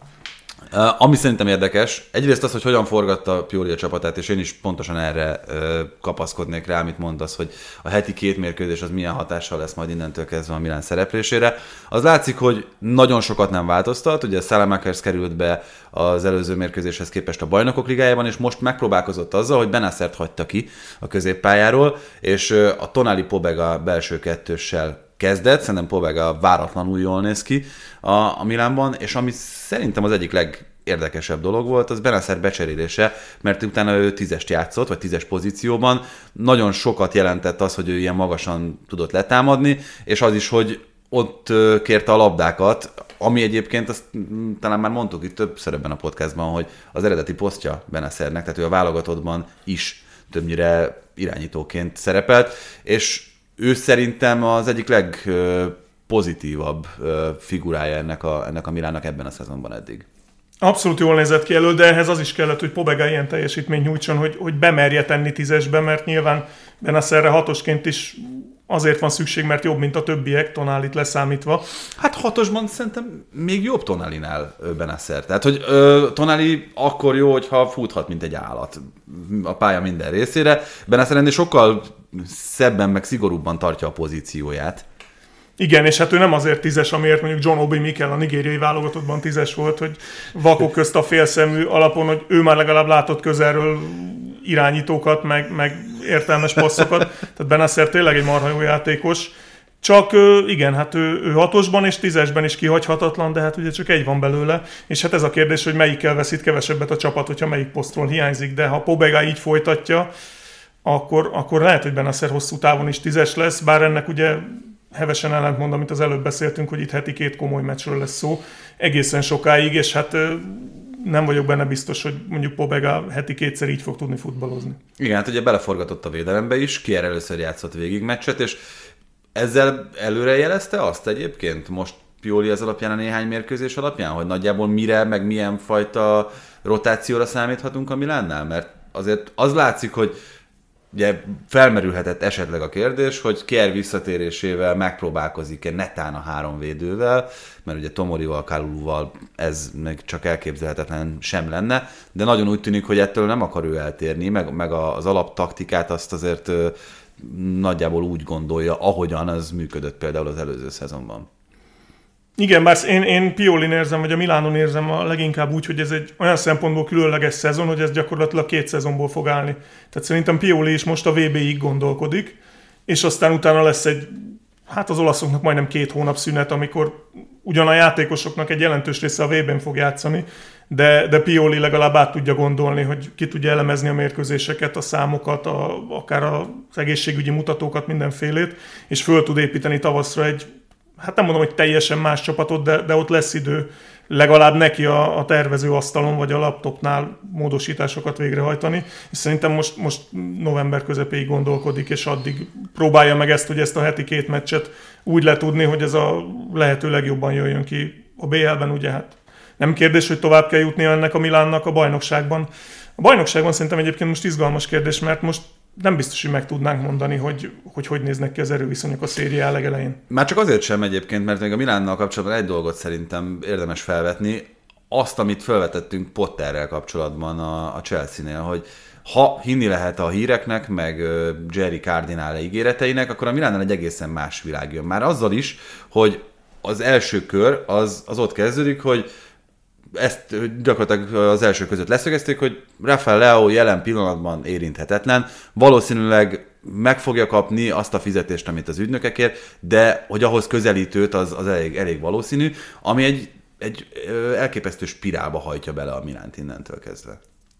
Uh, ami szerintem érdekes, egyrészt az, hogy hogyan forgatta Pioli a csapatát, és én is pontosan erre uh, kapaszkodnék rá, amit mondasz, hogy a heti két mérkőzés az milyen hatással lesz majd innentől kezdve a Milán szereplésére. Az látszik, hogy nagyon sokat nem változtat, ugye Salamakers került be az előző mérkőzéshez képest a Bajnokok Ligájában, és most megpróbálkozott azzal, hogy Benacert hagyta ki a középpályáról, és uh, a Tonali Pobega belső kettőssel kezdett, szerintem Pobega váratlanul jól néz ki a, a Milánban, és ami szerintem az egyik legérdekesebb dolog volt, az Benacer becserélése, mert utána ő tízest játszott, vagy tízes pozícióban. Nagyon sokat jelentett az, hogy ő ilyen magasan tudott letámadni, és az is, hogy ott kérte a labdákat, ami egyébként, azt talán már mondtuk itt többször ebben a podcastban, hogy az eredeti posztja Benacernek, tehát ő a válogatottban is többnyire irányítóként szerepelt, és ő szerintem az egyik legpozitívabb figurája ennek a, ennek a Milánnak ebben a szezonban eddig. Abszolút jól nézett ki elő, de ehhez az is kellett, hogy Pobega ilyen teljesítményt nyújtson, hogy, hogy bemerje tenni tízesbe, mert nyilván Benacerre hatosként is azért van szükség, mert jobb, mint a többiek, Tonalit leszámítva. Hát hatosban szerintem még jobb Tonalinál Benacer. Tehát, hogy ö, Tonali akkor jó, hogyha futhat, mint egy állat a pálya minden részére. Benacer ennél sokkal szebben, meg szigorúbban tartja a pozícióját. Igen, és hát ő nem azért tízes, amiért mondjuk John Obi Mikel a nigériai válogatottban tízes volt, hogy vakok közt a félszemű alapon, hogy ő már legalább látott közelről irányítókat, meg, meg értelmes passzokat. Tehát Benacer tényleg egy marha jó játékos. Csak igen, hát ő, ő hatosban és tízesben is kihagyhatatlan, de hát ugye csak egy van belőle, és hát ez a kérdés, hogy melyikkel veszít kevesebbet a csapat, hogyha melyik posztról hiányzik, de ha Pobega így folytatja, akkor, akkor lehet, hogy Bennacer hosszú távon is tízes lesz, bár ennek ugye hevesen ellentmond, amit az előbb beszéltünk, hogy itt heti két komoly meccsről lesz szó egészen sokáig, és hát nem vagyok benne biztos, hogy mondjuk Pobega heti kétszer így fog tudni futballozni. Igen, hát ugye beleforgatott a védelembe is, Kjær először játszott végig meccset, és ezzel előre jelezte azt egyébként most Pioli ez alapján, a néhány mérkőzés alapján, hogy nagyjából mire, meg milyen fajta rotációra számíthatunk a Milánnál? Mert azért az látszik, hogy ugye felmerülhetett esetleg a kérdés, hogy Kjær visszatérésével megpróbálkozik-e netán a három védővel, mert ugye Tomorival, Kaluluval ez meg csak elképzelhetetlen sem lenne, de nagyon úgy tűnik, hogy ettől nem akar ő eltérni, meg, meg az alaptaktikát azt azért nagyjából úgy gondolja, ahogyan az működött például az előző szezonban. Igen, bár én, én Piolin érzem, vagy a Milánon érzem a leginkább úgy, hogy ez egy olyan szempontból különleges szezon, hogy ez gyakorlatilag két szezonból fog állni. Tehát szerintem Pioli is most a vé bé-ig gondolkodik, és aztán utána lesz egy, hát az olaszoknak majdnem két hónap szünet, amikor ugyan a játékosoknak egy jelentős része a vé bén fog játszani, de, de Pioli legalább át tudja gondolni, hogy ki tudja elemezni a mérkőzéseket, a számokat, a, akár az egészségügyi mutatókat, mindenfélét, és föl tud építeni tavaszra egy, hát nem mondom, hogy teljesen más csapatot, de, de ott lesz idő legalább neki a, a tervező asztalon, vagy a laptopnál módosításokat végrehajtani, és szerintem most, most november közepéig gondolkodik, és addig próbálja meg ezt, hogy ezt a heti két meccset úgy letudni, hogy ez a lehető legjobban jöjjön ki. A bé el-ben ugye hát nem kérdés, hogy tovább kell jutnia ennek a Milánnak a bajnokságban. A bajnokságban szerintem egyébként most izgalmas kérdés, mert most nem biztos, hogy meg tudnánk mondani, hogy hogy, hogy néznek ki az erőviszonyok a szériá legelején. Már csak azért sem egyébként, mert még a Milánnal kapcsolatban egy dolgot szerintem érdemes felvetni, azt, amit felvetettünk Potterrel kapcsolatban a, a Chelsea-nél, hogy ha hinni lehet a híreknek, meg Jerry Cardinale ígéreteinek, akkor a Milánnál egy egészen más világ jön. Már azzal is, hogy az első kör az, az ott kezdődik, hogy ezt gyakorlatilag az első között leszögezték, hogy Rafael Leao jelen pillanatban érinthetetlen, valószínűleg meg fogja kapni azt a fizetést, amit az ügynökek ér, de hogy ahhoz közelítőt, az, az elég, elég valószínű, ami egy, egy elképesztő spirálba hajtja bele a Milánt innentől kezdve.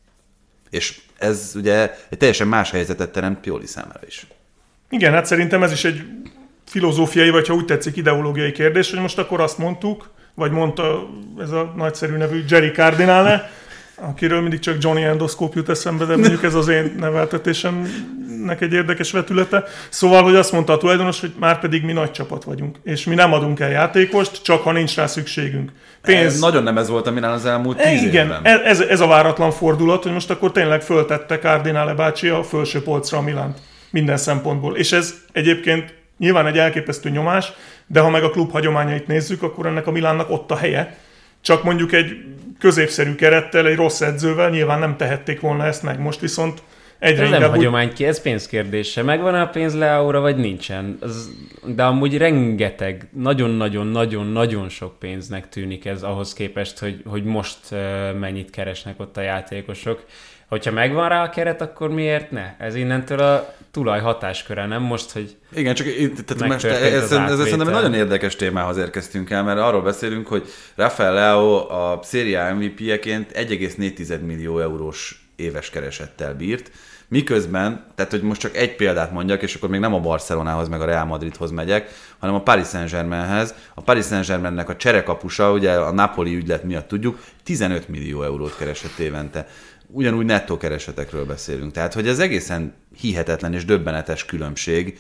És ez ugye egy teljesen más helyzetet teremt Pioli számára is. Igen, hát szerintem ez is egy filozófiai, vagy ha úgy tetszik, ideológiai kérdés, hogy most akkor azt mondtuk, vagy mondta ez a nagyszerű nevű Jerry Cardinale, akiről mindig csak Johnny Endoscope jut eszembe, de mondjuk ez az én neveltetésemnek egy érdekes vetülete. Szóval, hogy azt mondta a tulajdonos, hogy már pedig mi nagy csapat vagyunk, és mi nem adunk el játékost, csak ha nincs rá szükségünk. Pénz... Ez nagyon nem ez volt a Milán az elmúlt tíz Igen, évben. Ez, ez a váratlan fordulat, hogy most akkor tényleg föltette Cardinale bácsi a felső polcra a Milánt minden szempontból. És ez egyébként nyilván egy elképesztő nyomás, de ha meg a klub hagyományait nézzük, akkor ennek a Milánnak ott a helye. Csak mondjuk egy középszerű kerettel, egy rossz edzővel nyilván nem tehették volna ezt meg. Most viszont egyre ez inkább... nem hagyomány ki, ez pénzkérdése. Megvan a pénz Leaóra, vagy nincsen? Az, de amúgy rengeteg, nagyon-nagyon-nagyon-nagyon sok pénznek tűnik ez ahhoz képest, hogy, hogy most uh, mennyit keresnek ott a játékosok. Hogyha megvan rá a keret, akkor miért ne? Ez innentől a tulaj hatásköre, nem most, hogy igen, csak itt, tehát most ez, ez, ez szerintem egy nagyon érdekes témához érkeztünk el, mert arról beszélünk, hogy Rafael Leao a Serie A em vé pé-eként egy egész négy millió eurós éves keresettel bírt, miközben, tehát hogy most csak egy példát mondjak, és akkor még nem a Barcelonához meg a Real Madridhoz megyek, hanem a Paris Saint-Germainhez. A Paris Saint-Germainnek a cserekapusa, ugye a Napoli ügylet miatt tudjuk, tizenöt millió eurót keresett évente. Ugyanúgy nettó keresetekről beszélünk. Tehát, hogy ez egészen hihetetlen és döbbenetes különbség.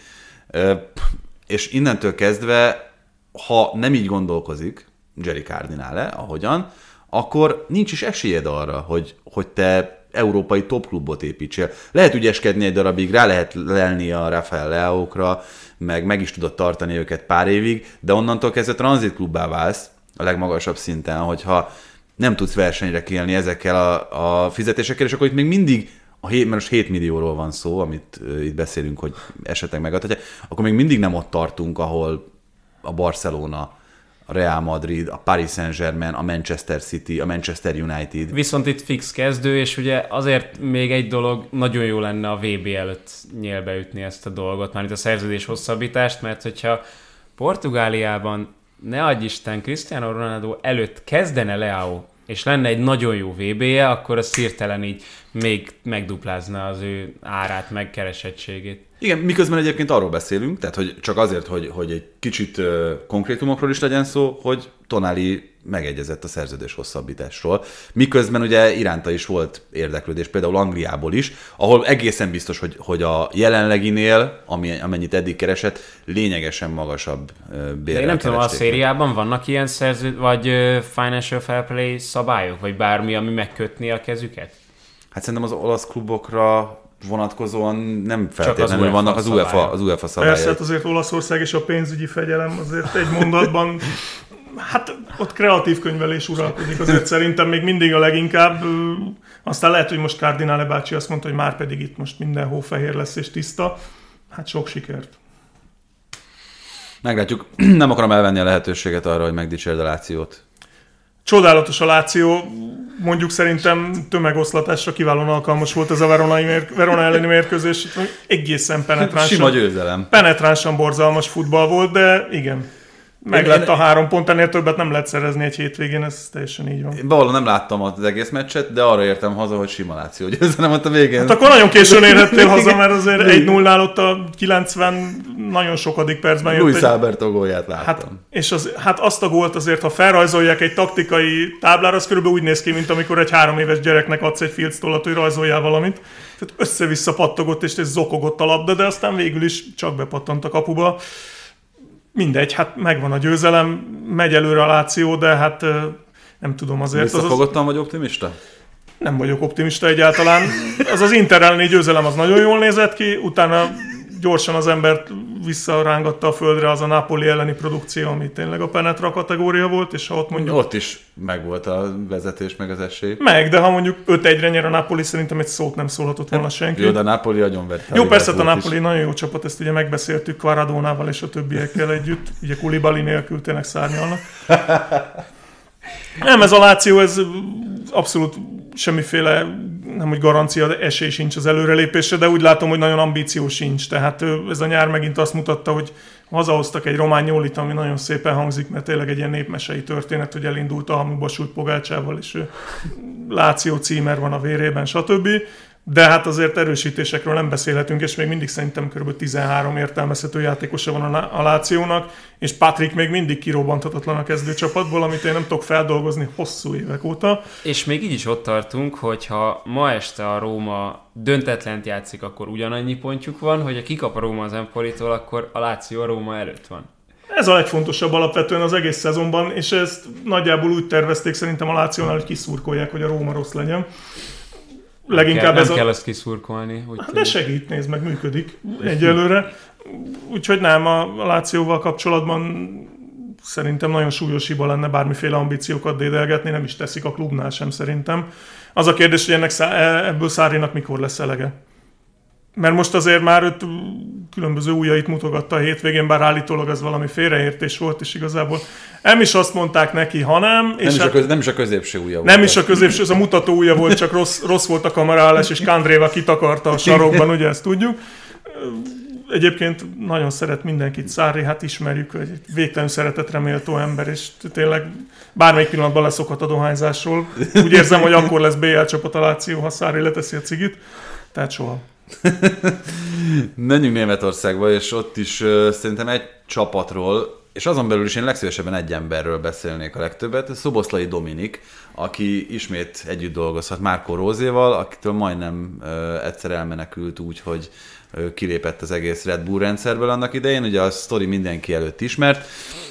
És innentől kezdve, ha nem így gondolkozik Jerry Cardinale, ahogyan, akkor nincs is esélyed arra, hogy, hogy te európai topklubot építsél. Lehet ügyeskedni egy darabig, rá lehet lelni a Rafael Leaókra, meg meg is tudod tartani őket pár évig, de onnantól kezdve tranzitklubbá válsz a legmagasabb szinten, hogyha nem tudsz versenyre kielni ezekkel a, a fizetésekkel, és akkor itt még mindig, a hét, mert most hét millióról van szó, amit uh, itt beszélünk, hogy esetleg megadhatja, akkor még mindig nem ott tartunk, ahol a Barcelona, a Real Madrid, a Paris Saint-Germain, a Manchester City, a Manchester United. Viszont itt fix kezdő, és ugye azért még egy dolog, nagyon jó lenne a vé bé előtt nyélbe ütni ezt a dolgot, már itt a szerződés hosszabbítást, mert hogyha Portugáliában ne adj Isten, Cristiano Ronaldo előtt kezdene Leao, és lenne egy nagyon jó vé bé-je, akkor az hirtelen így még megduplázna az ő árát, megkeresettségét. Igen, miközben egyébként arról beszélünk, tehát hogy csak azért, hogy, hogy egy kicsit uh, konkrétumokról is legyen szó, hogy Tonali megegyezett a szerződés hosszabbításról. Miközben ugye iránta is volt érdeklődés, például Angliából is, ahol egészen biztos, hogy, hogy a jelenleginél, ami, amennyit eddig keresett, lényegesen magasabb uh, bérrel. Én nem tudom, a keresték. szériában vannak ilyen szerződ, vagy uh, financial fair play szabályok, vagy bármi, ami megkötni a kezüket? Hát szerintem az olasz klubokra vonatkozóan nem feltétlenül az vannak az UEFA, az UEFA szabályai. Persze, hát azért Olaszország és a pénzügyi fegyelem azért egy mondatban, hát ott kreatív könyvelés uralkodik, azért szerintem még mindig a leginkább. Aztán lehet, hogy most Cardinale bácsi azt mondta, hogy már pedig itt most minden hófehér lesz és tiszta. Hát sok sikert. Meglátjuk. Nem akarom elvenni a lehetőséget arra, hogy megdicsérd a Lációt. Csodálatos a Láció, mondjuk szerintem tömegoszlatásra kiválóan alkalmas volt ez a Veronai mér- Verona elleni mérkőzés, egészen penetránsan. Sima győzelem. Penetránsan borzalmas futball volt, de igen. Meg lett a három pont, ennél többet nem lehet szerezni egy hétvégén, ez teljesen így van. Én bevallom, nem láttam az egész meccset, de arra értem haza, hogy sima Láció győzelem ott a végén. Hát akkor nagyon későn érhettél haza, mert azért egy nullnál ott a kilencven nagyon sokadik percben jött. Luis egy... Alberto gólját láttam. Hát, és az, hát azt a gólt azért, ha felrajzolják egy taktikai táblára, az körülbelül úgy néz ki, mint amikor egy három éves gyereknek adsz egy Fields tollat, hogy rajzoljál valamit. Tehát össze-vissza pattogott, és zokogott a labda, de aztán végül is csak bepattant a kapuba. Mindegy, hát megvan a győzelem, megy előre a Láció, de hát nem tudom azért. Visszafogottan vagy optimista? Nem vagyok optimista egyáltalán. Az az Inter elleni győzelem az nagyon jól nézett ki, utána gyorsan az embert visszarángatta a földre az a Napoli elleni produkció, ami tényleg a penetra kategória volt, és ha ott mondjuk... Ott is megvolt a vezetés, meg az esély. Meg, de ha mondjuk öt egyre nyer a Napoli, szerintem egy szót nem szólhatott volna senki. Jó, de a Napoli agyonverte. Jó, persze a Napoli is. Nagyon jó csapat, ezt ugye megbeszéltük Quaradónával és a többiekkel együtt. Ugye Koulibaly nélkül tényleg szárnyalnak. Nem, ez a Láció, ez abszolút semmiféle, nem hogy garancia, de esély sincs az előrelépésre, de úgy látom, hogy nagyon ambíció sincs. Tehát ez a nyár megint azt mutatta, hogy hazahoztak egy román nyólit, ami nagyon szépen hangzik, mert tényleg egy ilyen népmesei történet, hogy elindult a hamuba sült pogácsával, és Láció címer van a vérében, stb. De hát azért erősítésekről nem beszélhetünk, és még mindig szerintem kb. tizenhárom értelmezhető játékosa van a Lációnak, és Patrick még mindig kirobbanthatatlan a kezdőcsapatból, amit én nem tudok feldolgozni hosszú évek óta. És még így is ott tartunk, hogyha ma este a Róma döntetlent játszik, akkor ugyanannyi pontjuk van, hogy ha kikap a Róma az Empolitól, akkor a Láció a Róma előtt van. Ez a legfontosabb alapvetően az egész szezonban, és ezt nagyjából úgy tervezték szerintem a Lációnál, hogy kiszurkolják, hogy a Róma rossz legyen. Leginkább nem kell, ez nem a... kell azt kiszurkolni. Hát de segít, nézd meg, működik egyelőre. Úgyhogy nem, a Lációval kapcsolatban szerintem nagyon súlyos hiba lenne bármiféle ambíciókat dédelgetni, nem is teszik a klubnál sem szerintem. Az a kérdés, hogy ennek szá- ebből Sarrinak mikor lesz elege. Mert most azért már öt különböző ujjait mutogatta a hétvégén, bár állítólag az valami félreértés volt, és igazából nem is azt mondták neki, hanem... Nem, és is, hát, a köz, nem is a középső ujja volt. Nem is a középső, ez a mutató ujja volt, csak rossz, rossz volt a kamerálás, és Kandréva kitakarta a sarokban, ugye ezt tudjuk. Egyébként nagyon szeret mindenkit Sarri, hát ismerjük, hogy egy végtelenül szeretetre méltó ember, és tényleg bármelyik pillanatban leszokhat a dohányzásról. Úgy érzem, hogy akkor lesz bé el csapat a Láció, ha Sarri leteszi a cigit, tehát soha. Menjünk Németországba, és ott is uh, szerintem egy csapatról, és azon belül is én legszívesebben egy emberről beszélnék a legtöbbet, Szoboszlai Dominik, aki ismét együtt dolgozhat Marco Rózéval, akitől majdnem uh, egyszer elmenekült úgy, hogy uh, kilépett az egész Red Bull rendszerből annak idején, ugye a sztori mindenki előtt ismert.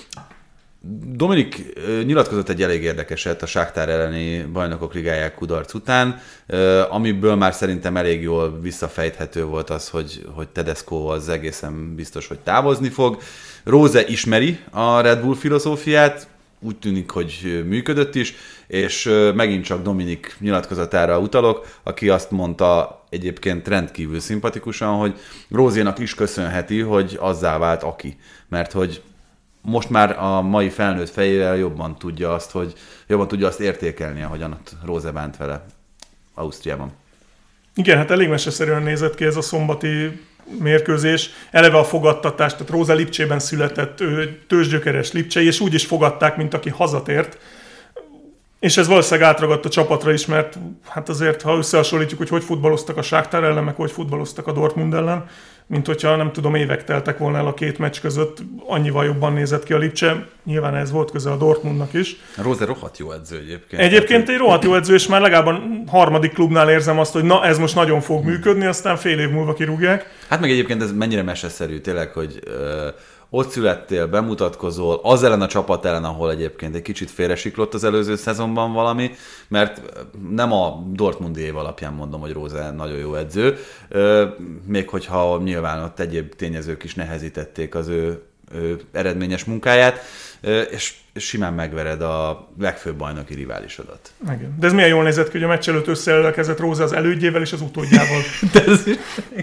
Dominik nyilatkozott egy elég érdekeset a Sáktár elleni Bajnokok Ligája kudarc után, amiből már szerintem elég jól visszafejthető volt az, hogy, hogy Tedesco az egészen biztos, hogy távozni fog. Rose ismeri a Red Bull filozófiát, úgy tűnik, hogy működött is, és megint csak Dominik nyilatkozatára utalok, aki azt mondta egyébként rendkívül szimpatikusan, hogy Rózénak is köszönheti, hogy azzá vált aki, mert hogy most már a mai felnőtt fejével jobban tudja azt, hogy jobban tudja azt értékelni, ahogyan ott Rose bánt vele Ausztriában. Igen, hát elég meseszerűen nézett ki ez a szombati mérkőzés. Eleve a fogadtatás, tehát Róza Lipcsében született, tőzsgyökeres lipcsei, és úgy is fogadták, mint aki hazatért. És ez valószínűleg átragadt a csapatra is, mert hát azért, ha összehasonlítjuk, hogy hogy futballoztak a Sáktár ellen, meg hogy futballoztak a Dortmund ellen, mint hogyha nem tudom, évek teltek volna el a két meccs között, annyival jobban nézett ki a Lipcse. Nyilván ez volt köze a Dortmundnak is. A Róza rohadt jó edző egyébként. Egyébként egy rohadt jó edző, és már legalább a harmadik klubnál érzem azt, hogy na, ez most nagyon fog működni, aztán fél év múlva kirúgják. Hát meg egyébként ez mennyire meseszerű, tényleg, hogy ö, ott születtél, bemutatkozol, az ellen a csapat ellen, ahol egyébként egy kicsit félresiklott az előző szezonban valami, mert nem a Dortmundi év alapján mondom, hogy Róza nagyon jó edző, ö, még hogyha nyilván ott egyéb tényezők is nehezítették az ő, ő eredményes munkáját, ö, és, és simán megvered a legfőbb bajnoki riválisodat. Igen. De ez milyen jól nézett ki, hogy a meccs előtt összeellekezett Róza az elődjével és az utódjával. De ez is...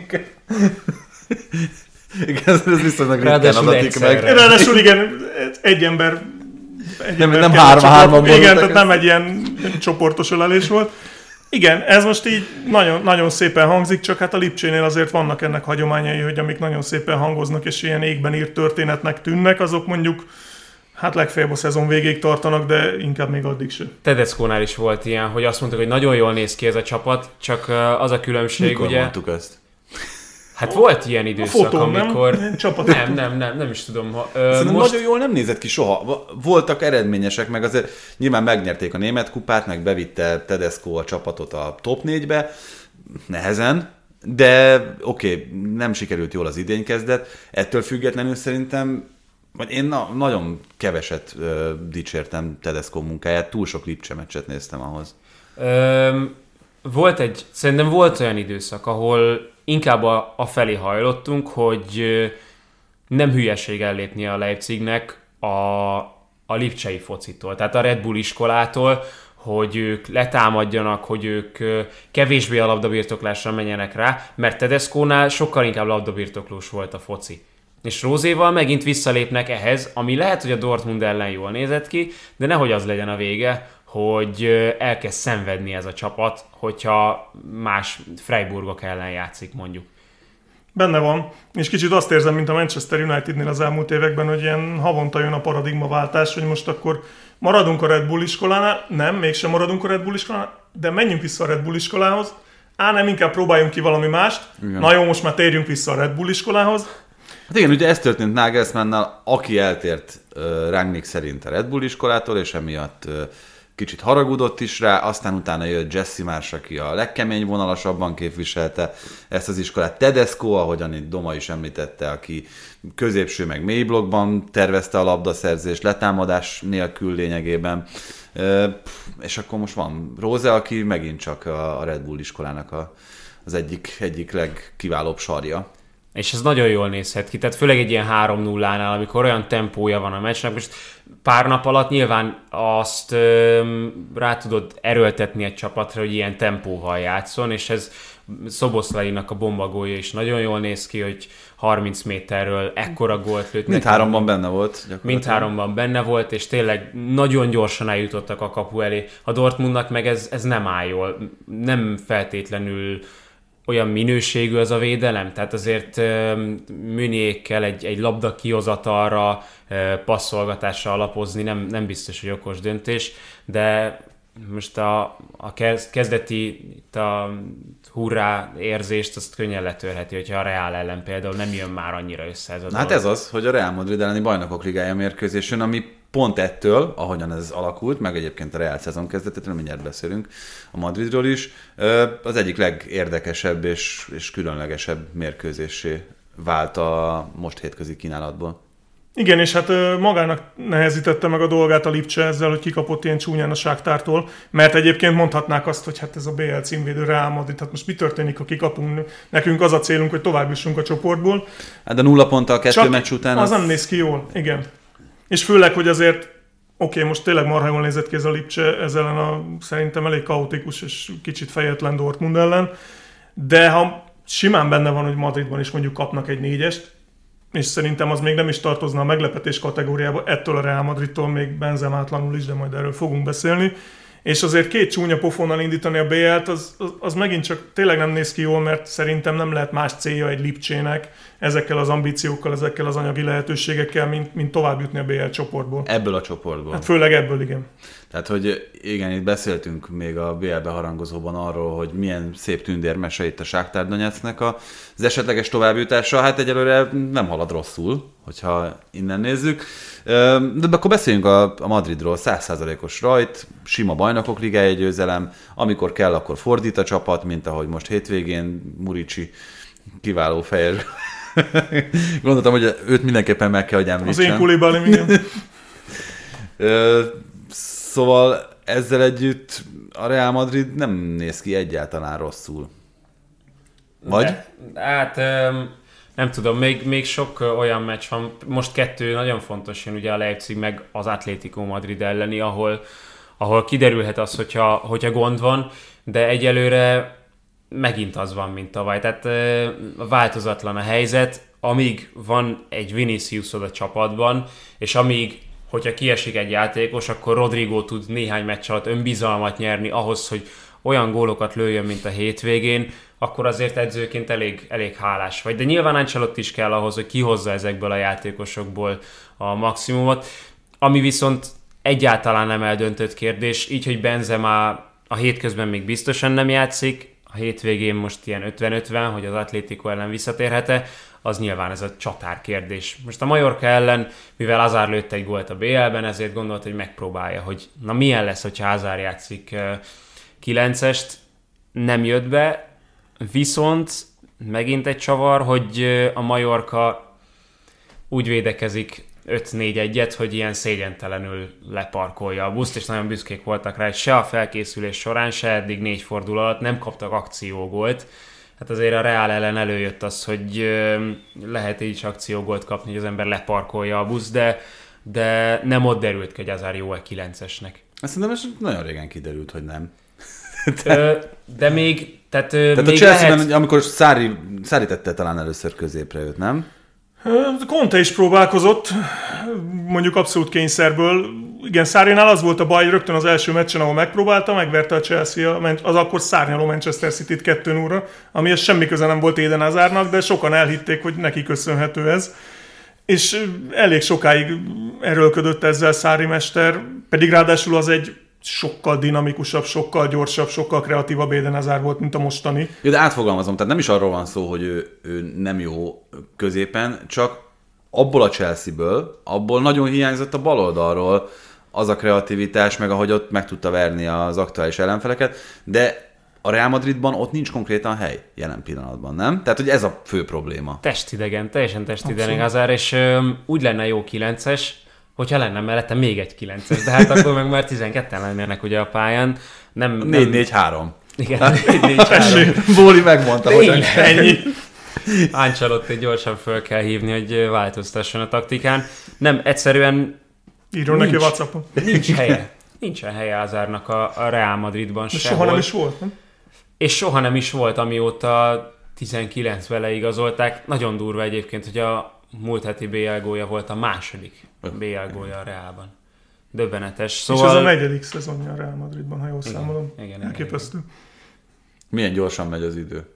Igen, ez viszonylag ritkán adatik meg. Ráadásul igen, egy ember... Egy nem ember nem hárma, hárman igen, tehát nem egy ilyen csoportos ölelés volt. Igen, ez most így nagyon, nagyon szépen hangzik, csak hát a Lipcsénél azért vannak ennek hagyományai, hogy amik nagyon szépen hangoznak, és ilyen égben írt történetnek tűnnek, azok mondjuk hát legfeljebb a szezon végéig tartanak, de inkább még addig sem. Tedeszkónál is volt ilyen, hogy azt mondtuk, hogy nagyon jól néz ki ez a csapat, csak az a különbség, mikor ugye... mondtuk ezt? Hát volt ilyen időszak, fotón, amikor... Nem? Csapat nem, nem, nem, nem is tudom. Ha, ö, most... Nagyon jól nem nézett ki soha. Voltak eredményesek, meg azért nyilván megnyerték a német kupát, meg bevitte Tedesco a csapatot a top négybe, nehezen, de oké, okay, nem sikerült jól az idénykezdet. Ettől függetlenül szerintem, vagy én na, nagyon keveset ö, dicsértem Tedesco munkáját, túl sok Lipcse meccset néztem ahhoz. Ö, volt egy, szerintem volt olyan időszak, ahol inkább a, a felé hajlottunk, hogy nem hülyeség ellépni a Leipzignek a, a lipcsei focitól, tehát a Red Bull iskolától, hogy ők letámadjanak, hogy ők kevésbé a labdabirtoklásra menjenek rá, mert Tedescónál sokkal inkább labdabirtoklós volt a foci. És Rózéval megint visszalépnek ehhez, ami lehet, hogy a Dortmund ellen jól nézett ki, de nehogy az legyen a vége, hogy elkezd szenvedni ez a csapat, hogyha más Freiburgok ellen játszik mondjuk. Benne van, és kicsit azt érzem, mint a Manchester Unitednél az elmúlt években, hogy ilyen havonta jön a paradigmaváltás, hogy most akkor maradunk a Red Bull iskolánál, nem, mégsem maradunk a Red Bull iskolánál, de menjünk vissza a Red Bull iskolához, á, nem, inkább próbáljunk ki valami mást, igen. Na jó, most már térjünk vissza a Red Bull iskolához. Hát igen, ugye ez történt Nagelsmannnal, aki eltért uh, Rangnick szerint a Red Bull iskolától, és emiatt uh, kicsit haragudott is rá, aztán utána jött Jesse Marsh, aki a legkemény vonalasabban képviselte ezt az iskolát. Tedesco, ahogyan itt Doma is említette, aki középső meg mély blokkban tervezte a labdaszerzést, letámadás nélkül lényegében. És akkor most van Róza, aki megint csak a Red Bull iskolának a, az egyik, egyik legkiválóbb sarja. És ez nagyon jól nézhet ki, tehát főleg egy ilyen három nullánál, amikor olyan tempója van a meccsnek, most pár nap alatt nyilván azt ö, rá tudod erőltetni egy csapatra, hogy ilyen tempóval játszon, és ez Szoboszlainak a bombagója is nagyon jól néz ki, hogy harminc méterről ekkora gólt lőtt. Mindháromban benne volt. Mindháromban benne volt, és tényleg nagyon gyorsan eljutottak a kapu elé. A Dortmundnak meg ez, ez nem áll jól, nem feltétlenül olyan minőségű az a védelem, tehát azért Meuniékkel egy, egy labda kihozatalra, passzolgatásra alapozni nem, nem biztos, hogy okos döntés, de most a, a kezdeti a hurrá érzést azt könnyen letörheti, hogyha a Real ellen például nem jön már annyira össze ez a dolog. Hát ez az, hogy a Real Madrid elleni Bajnokok Ligája mérkőzésen, ami pont ettől, ahogyan ez alakult, meg egyébként a Real szezon kezdetétől, mindjárt beszélünk a Madridról is, az egyik legérdekesebb és, és különlegesebb mérkőzésé vált a most hétközi kínálatból. Igen, és hát magának nehezítette meg a dolgát a Lipcse ezzel, hogy kikapott ilyen csúnyán a Sáktártól, mert egyébként mondhatnák azt, hogy hát ez a bé el címvédő Real Madrid, hát most mi történik, ha kikapunk? Nekünk az a célunk, hogy tovább jussunk a csoportból. Hát de nulla ponttal kettő Csak meccs után... az, az nem néz ki jól, igen. És főleg, hogy azért, oké, okay, most tényleg marha jól nézett ki ez a Lipcse, ez ellen a szerintem elég kaotikus és kicsit fejetlen Dortmund ellen, de ha simán benne van, hogy Madridban is mondjuk kapnak egy négyest, és szerintem az még nem is tartozna a meglepetés kategóriába, ettől a Real Madridtól még benzemátlanul is, de majd erről fogunk beszélni. és azért két csúnya pofonnal indítani a bé el-t, az, az, az megint csak tényleg nem néz ki jól, mert szerintem nem lehet más célja egy Lipcsének ezekkel az ambíciókkal, ezekkel az anyagi lehetőségekkel, mint, mint tovább jutni a bé el csoportból. Ebből a csoportból. Hát főleg ebből, igen. Tehát, hogy igen, itt beszéltünk még a bé el beharangozóban arról, hogy milyen szép tündérmese itt a Shakhtar Donetsknek az esetleges továbbjutása. Hát egyelőre nem halad rosszul, hogyha innen nézzük. De akkor beszéljünk a, a Madridról. száz százalékos rajt, sima bajnokok ligája győzelem, amikor kell, akkor fordít a csapat, mint ahogy most hétvégén Murici kiváló fejes. Gondoltam, hogy őt mindenképpen meg kell, hogy említsem. Az én Koulibalim, igen. Szóval ezzel együtt a Real Madrid nem néz ki egyáltalán rosszul. Vagy? De, hát nem tudom, még, még sok olyan meccs van. Most kettő nagyon fontos jön, ugye a Leipzig meg az Atlético Madrid elleni, ahol, ahol kiderülhet az, hogyha, hogyha gond van, de egyelőre megint az van, mint tavaly. Tehát változatlan a helyzet, amíg van egy Viniciusod a csapatban, és amíg hogyha kiesik egy játékos, akkor Rodrigo tud néhány meccs alatt önbizalmat nyerni ahhoz, hogy olyan gólokat lőjön, mint a hétvégén, akkor azért edzőként elég, elég hálás vagy. De nyilván Ancelotti is kell ahhoz, hogy kihozza ezekből a játékosokból a maximumot, ami viszont egyáltalán nem eldöntött kérdés, így, hogy Benzema a hétközben még biztosan nem játszik, a hétvégén most ilyen ötven-ötven, hogy az Atlético ellen visszatérhet-e, az nyilván ez a csatár kérdés. Most a Mallorca ellen, mivel Hazard lőtt egy gólt a bé el-ben, ezért gondolt, hogy megpróbálja, hogy na milyen lesz, hogyha Hazard játszik kilencest, nem jött be, viszont megint egy csavar, hogy a Mallorca úgy védekezik öt négy egyet, hogy ilyen szégyentelenül leparkolja a buszt, és nagyon büszkék voltak rá, hogy se a felkészülés során, se eddig négy forduló alatt nem kaptak akciógólt. Hát azért a Real ellen előjött az, hogy lehet így is akciógólt kapni, hogy az ember leparkolja a busz, de, de nem ott derült ki, hogy Hazard jó-e kilencesnek. Azt szerintem ez nagyon régen kiderült, hogy nem. de, de még... Tehát, tehát még a Chelsea-ben, lehet... amikor Sarri, Sarri tette talán először középre őt, nem? Conte is próbálkozott, mondjuk abszolút kényszerből. Igen, Sarrinál az volt a baj, rögtön az első meccsen, ahol megpróbálta, megverte a Chelsea az akkor szárnyaló Manchester City-t kettő nullra, amihez semmi köze nem volt Eden Hazardnak, de sokan elhitték, hogy neki köszönhető ez. És elég sokáig erőlködött ezzel Sarri mester, pedig ráadásul az egy sokkal dinamikusabb, sokkal gyorsabb, sokkal kreatívabb Eden Hazard volt, mint a mostani. Ja, de átfogalmazom, tehát nem is arról van szó, hogy ő, ő nem jó középen, csak abból a Chelsea-ből, abból nagyon hiányzott a baloldalról az a kreativitás, meg ahogy ott meg tudta verni az aktuális ellenfeleket, de a Real Madridban ott nincs konkrétan hely jelen pillanatban, nem? Tehát, hogy ez a fő probléma. Testidegen, teljesen testidegen Hazard, és ö, úgy lenne jó kilences, hogyha lenne mellette még egy kilences, de hát akkor meg már tizenketten lennének ugye a pályán. Nem, nem... négy négy három. Igen, négy négy három. Bóli megmondta, hogy ennyi. Ancelotti gyorsan föl kell hívni, hogy változtasson a taktikán. Nem, egyszerűen írjon neki a WhatsAppon. Nincs helye. Nincsen helye Hazardnak a, a Real Madridban sehol. Soha nem is volt, nem? És soha nem is volt, amióta tizenkilencben leigazolták. Nagyon durva egyébként, hogy a múlt heti bé el gólja volt a második bé el gólja a Reálban. Döbbenetes. Szóval... És ez a negyedik szezonja a Real Madridban, ha jól igen, számolom. Igen, elképesztő. Igen. Milyen gyorsan megy az idő.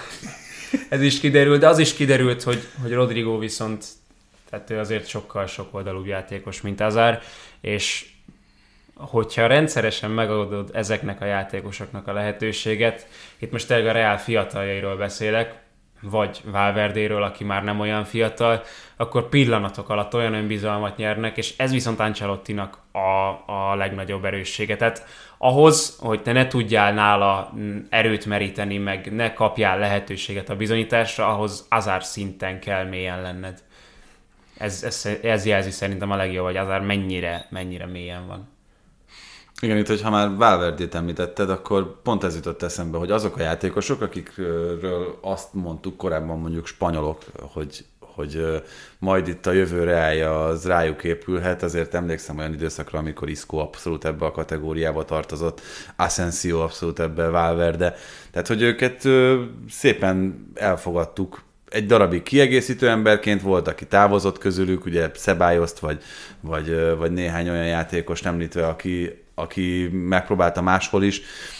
Ez is kiderült, de az is kiderült, hogy, hogy Rodrigo viszont, tehát ő azért sokkal sokoldalúbb játékos, mint Hazard, és hogyha rendszeresen megadod ezeknek a játékosoknak a lehetőséget, itt most tényleg a Real fiataljairól beszélek, vagy Valverdéről, aki már nem olyan fiatal, akkor pillanatok alatt olyan önbizalmat nyernek, és ez viszont Ancelottinak a, a legnagyobb erőssége. Tehát ahhoz, hogy te ne tudjál nála erőt meríteni, meg ne kapjál lehetőséget a bizonyításra, ahhoz Hazard szinten kell mélyen lenned. Ez, ez, ez jelzi szerintem a legjobb, hogy Hazard mennyire, mennyire mélyen van. Igen, itt, hogyha már Valverdét említetted, akkor pont ez jutott eszembe, hogy azok a játékosok, akikről azt mondtuk korábban mondjuk spanyolok, hogy, hogy majd itt a jövő reálja az rájuk épülhet, azért emlékszem olyan időszakra, amikor Isco abszolút ebbe a kategóriába tartozott, Asensio abszolút ebbe, Valverde. Tehát, hogy őket szépen elfogadtuk. Egy darabig kiegészítő emberként volt, aki távozott közülük, ugye Ceballost, vagy, vagy, vagy néhány olyan játékost említve, aki aki megpróbálta máshol is.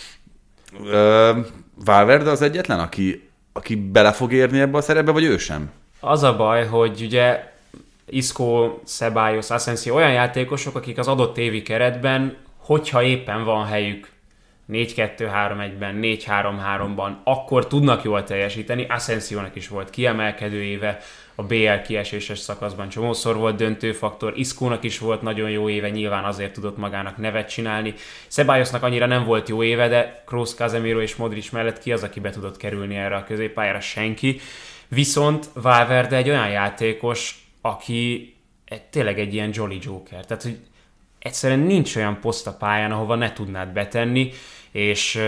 Ö, Valverde az egyetlen, aki, aki bele fog érni ebbe a szerepbe, vagy ő sem? Az a baj, hogy ugye Isco, Ceballos, Asensio olyan játékosok, akik az adott évi keretben, hogyha éppen van helyük négy kettő három egyben, négy három háromban, akkor tudnak jól teljesíteni. Asensiónak is volt kiemelkedő éve, a bé el kieséses szakaszban csomószor volt döntőfaktor, Iscónak is volt nagyon jó éve, nyilván azért tudott magának nevet csinálni. Ceballosnak annyira nem volt jó éve, de Kroos, Casemiro és Modric mellett ki az, aki be tudott kerülni erre a középpályára? Senki. Viszont Valverde egy olyan játékos, aki egy, tényleg egy ilyen Jolly Joker. Tehát, hogy egyszerűen nincs olyan poszt a pályán, ahova ne tudnád betenni, és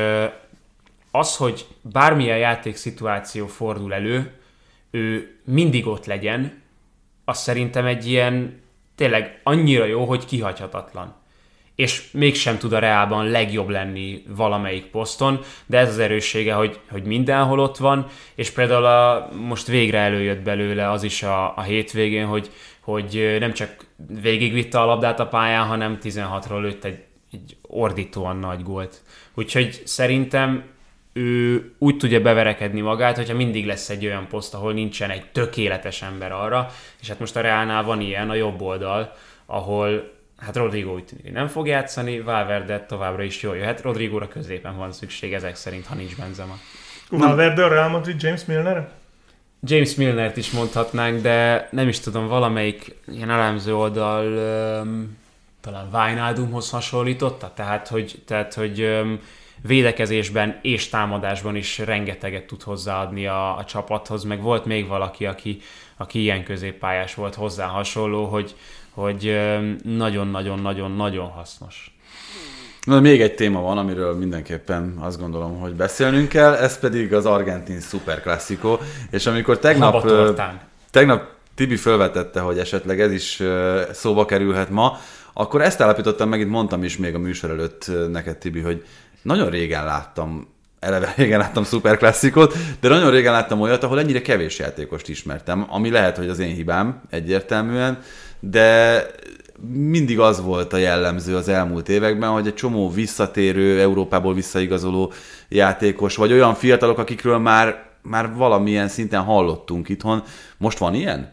az, hogy bármilyen játékszituáció fordul elő, ő mindig ott legyen, az szerintem egy ilyen tényleg annyira jó, hogy kihagyhatatlan. És mégsem tud a Reálban legjobb lenni valamelyik poszton, de ez az erőssége, hogy, hogy mindenhol ott van, és például a, most végre előjött belőle az is a, a hétvégén, hogy, hogy nem csak végigvitte a labdát a pályán, hanem tizenhatról lőtt egy, egy ordítóan nagy gólt. Úgyhogy szerintem ő úgy tudja beverekedni magát, hogyha mindig lesz egy olyan poszt, ahol nincsen egy tökéletes ember arra, és hát most a Reálnál van ilyen, a jobb oldal, ahol hát Rodrigo úgy tűnik, nem fog játszani, Valverde továbbra is jól jöhet, Rodrigóra középen van szükség ezek szerint, ha nincs Benzema. Valverde, a Real Madrid, James Milner? James Milnert is mondhatnánk, de nem is tudom, valamelyik ilyen elemző oldal um, talán Wijnaldumhoz hasonlította, tehát hogy, tehát, hogy um, védekezésben és támadásban is rengeteget tud hozzáadni a, a csapathoz, meg volt még valaki, aki, aki ilyen középpályás volt hozzá hasonló, hogy, hogy nagyon-nagyon-nagyon-nagyon hasznos. Na, még egy téma van, amiről mindenképpen azt gondolom, hogy beszélnünk kell, ez pedig az argentin szuperklasszikó, és amikor tegnap, tegnap Tibi felvetette, hogy esetleg ez is szóba kerülhet ma, akkor ezt állapítottam meg, itt mondtam is még a műsor előtt neked, Tibi, hogy nagyon régen láttam, eleve régen láttam szuperklasszikót, de nagyon régen láttam olyat, ahol ennyire kevés játékost ismertem, ami lehet, hogy az én hibám egyértelműen, de mindig az volt a jellemző az elmúlt években, hogy egy csomó visszatérő, Európából visszaigazoló játékos, vagy olyan fiatalok, akikről már, már valamilyen szinten hallottunk itthon. Most van ilyen?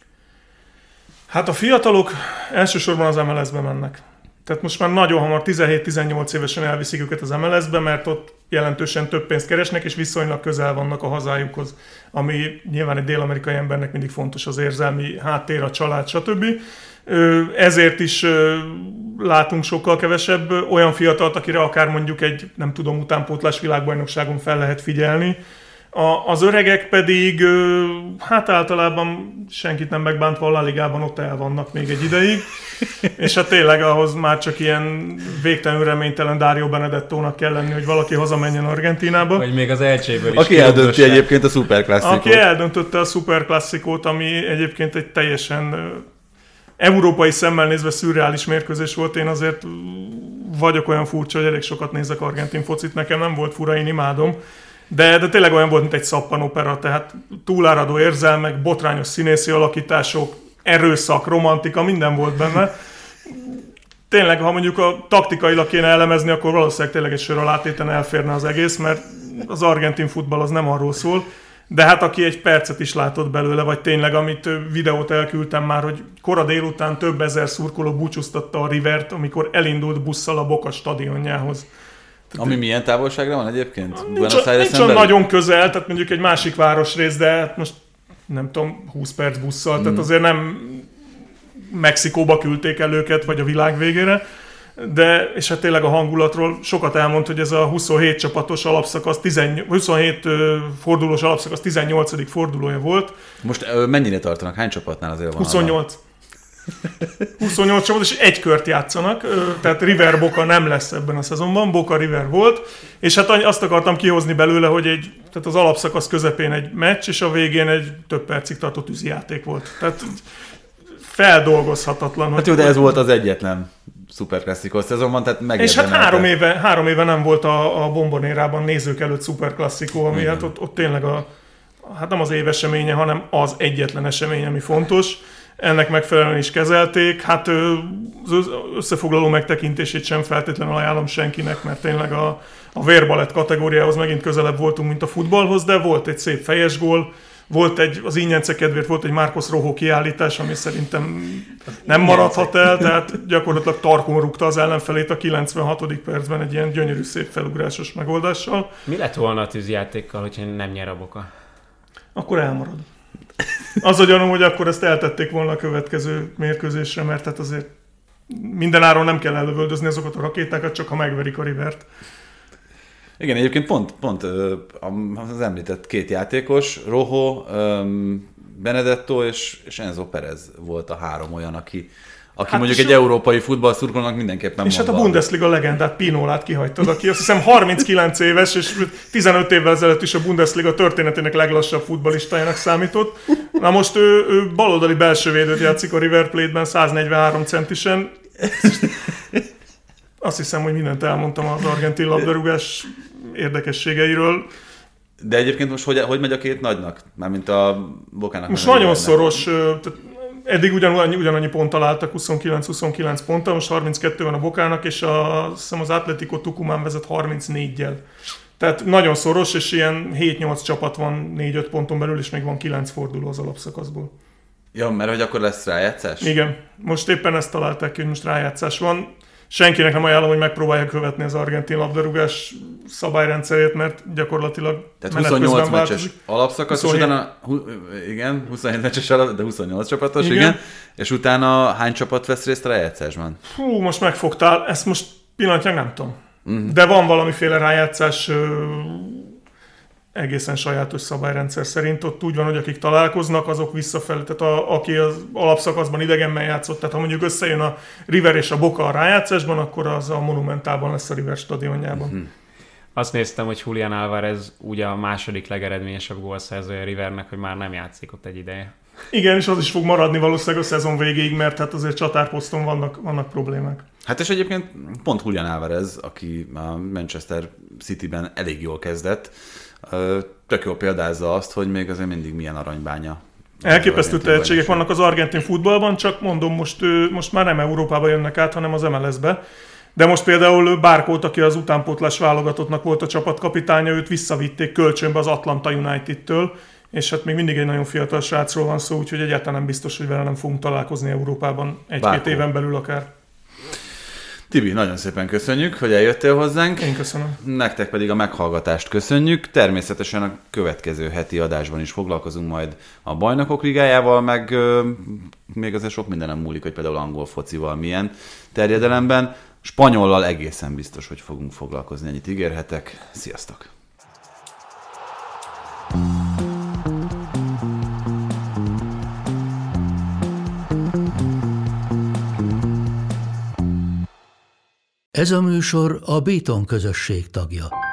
Hát a fiatalok elsősorban az em el es-be mennek. Tehát most már nagyon hamar tizenhét-tizennyolc évesen elviszik őket az em el es-be, mert ott jelentősen több pénzt keresnek, és viszonylag közel vannak a hazájukhoz, ami nyilván egy dél-amerikai embernek mindig fontos, az érzelmi háttér, a család, stb. Ezért is látunk sokkal kevesebb olyan fiatalt, akire akár mondjuk egy, nem tudom, utánpótlás világbajnokságon fel lehet figyelni. A, az öregek pedig, hát általában senkit nem megbántva a La Ligában ott el vannak még egy ideig, és hát tényleg ahhoz már csak ilyen végtelenül reménytelen Dario Benedettónak kell lenni, hogy valaki hazamenjen Argentínába. Vagy még az Elcséből is. Aki eldönti egyébként a szuperklasszikót. Aki eldöntötte a szuperklasszikót, ami egyébként egy teljesen európai szemmel nézve szürreális mérkőzés volt. Én azért vagyok olyan furcsa, hogy elég sokat nézek argentin focit, nekem nem volt fura, én imádom. De, de tényleg olyan volt, mint egy szappanopera, tehát túláradó érzelmek, botrányos színészi alakítások, erőszak, romantika, minden volt benne. Tényleg, ha mondjuk a taktikailag kéne elemezni, akkor valószínűleg tényleg egy sör alátéten elférne az egész, mert az argentin futball az nem arról szól. De hát aki egy percet is látott belőle, vagy tényleg, amit videót elküldtem már, hogy kora délután több ezer szurkoló búcsúztatta a Rivert, amikor elindult busszal a Boca stadionjához. Ami milyen távolságra van egyébként? Nincs, nincs olyan nagyon közel, tehát mondjuk egy másik városrész, de hát most nem tudom, húsz perc busszal, mm. tehát azért nem Mexikóba küldték el őket, vagy a világ végére, de, és hát tényleg a hangulatról sokat elmond, hogy ez a huszonhét csapatos alapszakasz, tizennyolc, huszonhét fordulós alapszakasz tizennyolcadik fordulója volt. Most mennyire tartanak? Hány csapatnál azért van? huszonnyolc. huszonnyolc csapat, és egy kört játszanak, tehát River Boca nem lesz ebben a szezonban, Boca River volt, és hát azt akartam kihozni belőle, hogy egy, tehát az alapszakasz közepén egy meccs, és a végén egy több percig tartó tűzijáték volt. Tehát feldolgozhatatlan. Hát jó, de ez volt az egyetlen szuperklasszikó szezonban, tehát megérdemelte. És hát három éve, három éve nem volt a, a Bombonérában nézők előtt szuperklasszikó, ami igen. hát ott, ott tényleg a, hát nem az éveseménye, hanem az egyetlen esemény, ami fontos. ennek megfelelően is kezelték. Hát az összefoglaló megtekintését sem feltétlenül ajánlom senkinek, mert tényleg a, a vérbalett kategóriához megint közelebb voltunk, mint a futballhoz, de volt egy szép fejes gól, volt egy, az ingyence kedvéért volt egy Marcos Rojo kiállítás, ami szerintem nem maradhat el, tehát gyakorlatilag tarkon rúgta az ellenfelét a kilencvenhatodik percben egy ilyen gyönyörű szép felugrásos megoldással. Mi lett volna a tűzjátékkal, hogyha nem nyer a Boca? Akkor elmarad. Az a gyanúm, hogy akkor ezt eltették volna a következő mérkőzésre, mert hát azért mindenáron nem kell ellövöldözni azokat a rakétákat, csak ha megverik a Rivert. Igen, egyébként pont, pont az említett két játékos, Rojo, Benedetto és, és Enzo Perez volt a három olyan, aki, aki hát mondjuk egy a... európai futballszurkolónak mindenképpen és mond. És hát a Bundesliga legendát, Pinolát kihagytad, aki azt hiszem harminckilenc éves, és tizenöt évvel ezelőtt is a Bundesliga történetének leglassabb futballistájának számított. Na most ő, ő baloldali belsővédőt játszik a River Plate-ben száznegyvenhárom centisen. Azt hiszem, hogy mindent elmondtam az argentin labdarúgás érdekességeiről. De egyébként most hogy, hogy megy a két nagynak? Mármint a Bocának. Most nagyon szoros, tehát eddig ugyanannyi, ugyanannyi ponttal álltak, huszonkilenc huszonkilenc ponttal, most harminckettő van a Bocának, és a, azt hiszem az Atlético Tucumán vezet harmincnégyel. Tehát nagyon szoros, és ilyen hét-nyolc csapat van négy-öt ponton belül, és még van kilenc forduló az alapszakaszból. Ja, mert hogy akkor lesz rájátszás? Igen, most éppen ezt találták ki, hogy most rájátszás van. Senkinek nem ajánlom, hogy megpróbálja követni az argentin labdarúgás szabályrendszerét, mert gyakorlatilag tehát huszonnyolc meccses alapszakasz, és utána, igen, huszonhét meccses alap, de huszonnyolc csapatos, igen. igen, és utána hány csapat vesz részt a rájátszásban? Hú, most megfogtál, ezt most pillanatnyilag nem tudom. Mm. De van valamiféle rájátszás egészen sajátos szabályrendszer szerint. Ott úgy van, hogy akik találkoznak, azok visszafelé. Tehát a, aki az alapszakaszban idegenben játszott, tehát ha mondjuk összejön a River és a Boca a rájátszásban, akkor az a Monumentálban lesz a River stadionjában. Mm-hmm. Azt néztem, hogy Julián Álvarez ugye a második legeredményesebb gólszerzője a Rivernek, hogy már nem játszik ott egy ideje. Igen, és az is fog maradni valószínűleg a szezon végéig, mert hát azért csatárposzton vannak, vannak problémák. Hát és egyébként pont Julián Álvarez, aki a Manchester Cityben elég jól kezdett, tök jól példázza azt, hogy még azért mindig milyen aranybánya. Elképesztő tehetségek vannak az argentin futballban, csak mondom, most, most már nem Európába jönnek át, hanem az em el es-be. De most például Barkót, aki az utánpótlás válogatottnak volt a csapatkapitánya, őt visszavitték kölcsönbe az Atlanta United-től, és hát még mindig egy nagyon fiatal srácról van szó, úgyhogy egyáltalán nem biztos, hogy vele nem fogunk találkozni Európában egy-két éven belül akár. Tibi, nagyon szépen köszönjük, hogy eljöttél hozzánk. Én köszönöm. Nektek pedig a meghallgatást köszönjük. Természetesen a következő heti adásban is foglalkozunk majd a Bajnokok Ligájával, meg ö, még azért sok mindenem múlik, hogy például angol focival milyen terjedelemben. Spanyollal egészen biztos, hogy fogunk foglalkozni. Ennyit ígérhetek. Sziasztok! Ez a műsor a Béton közösség tagja.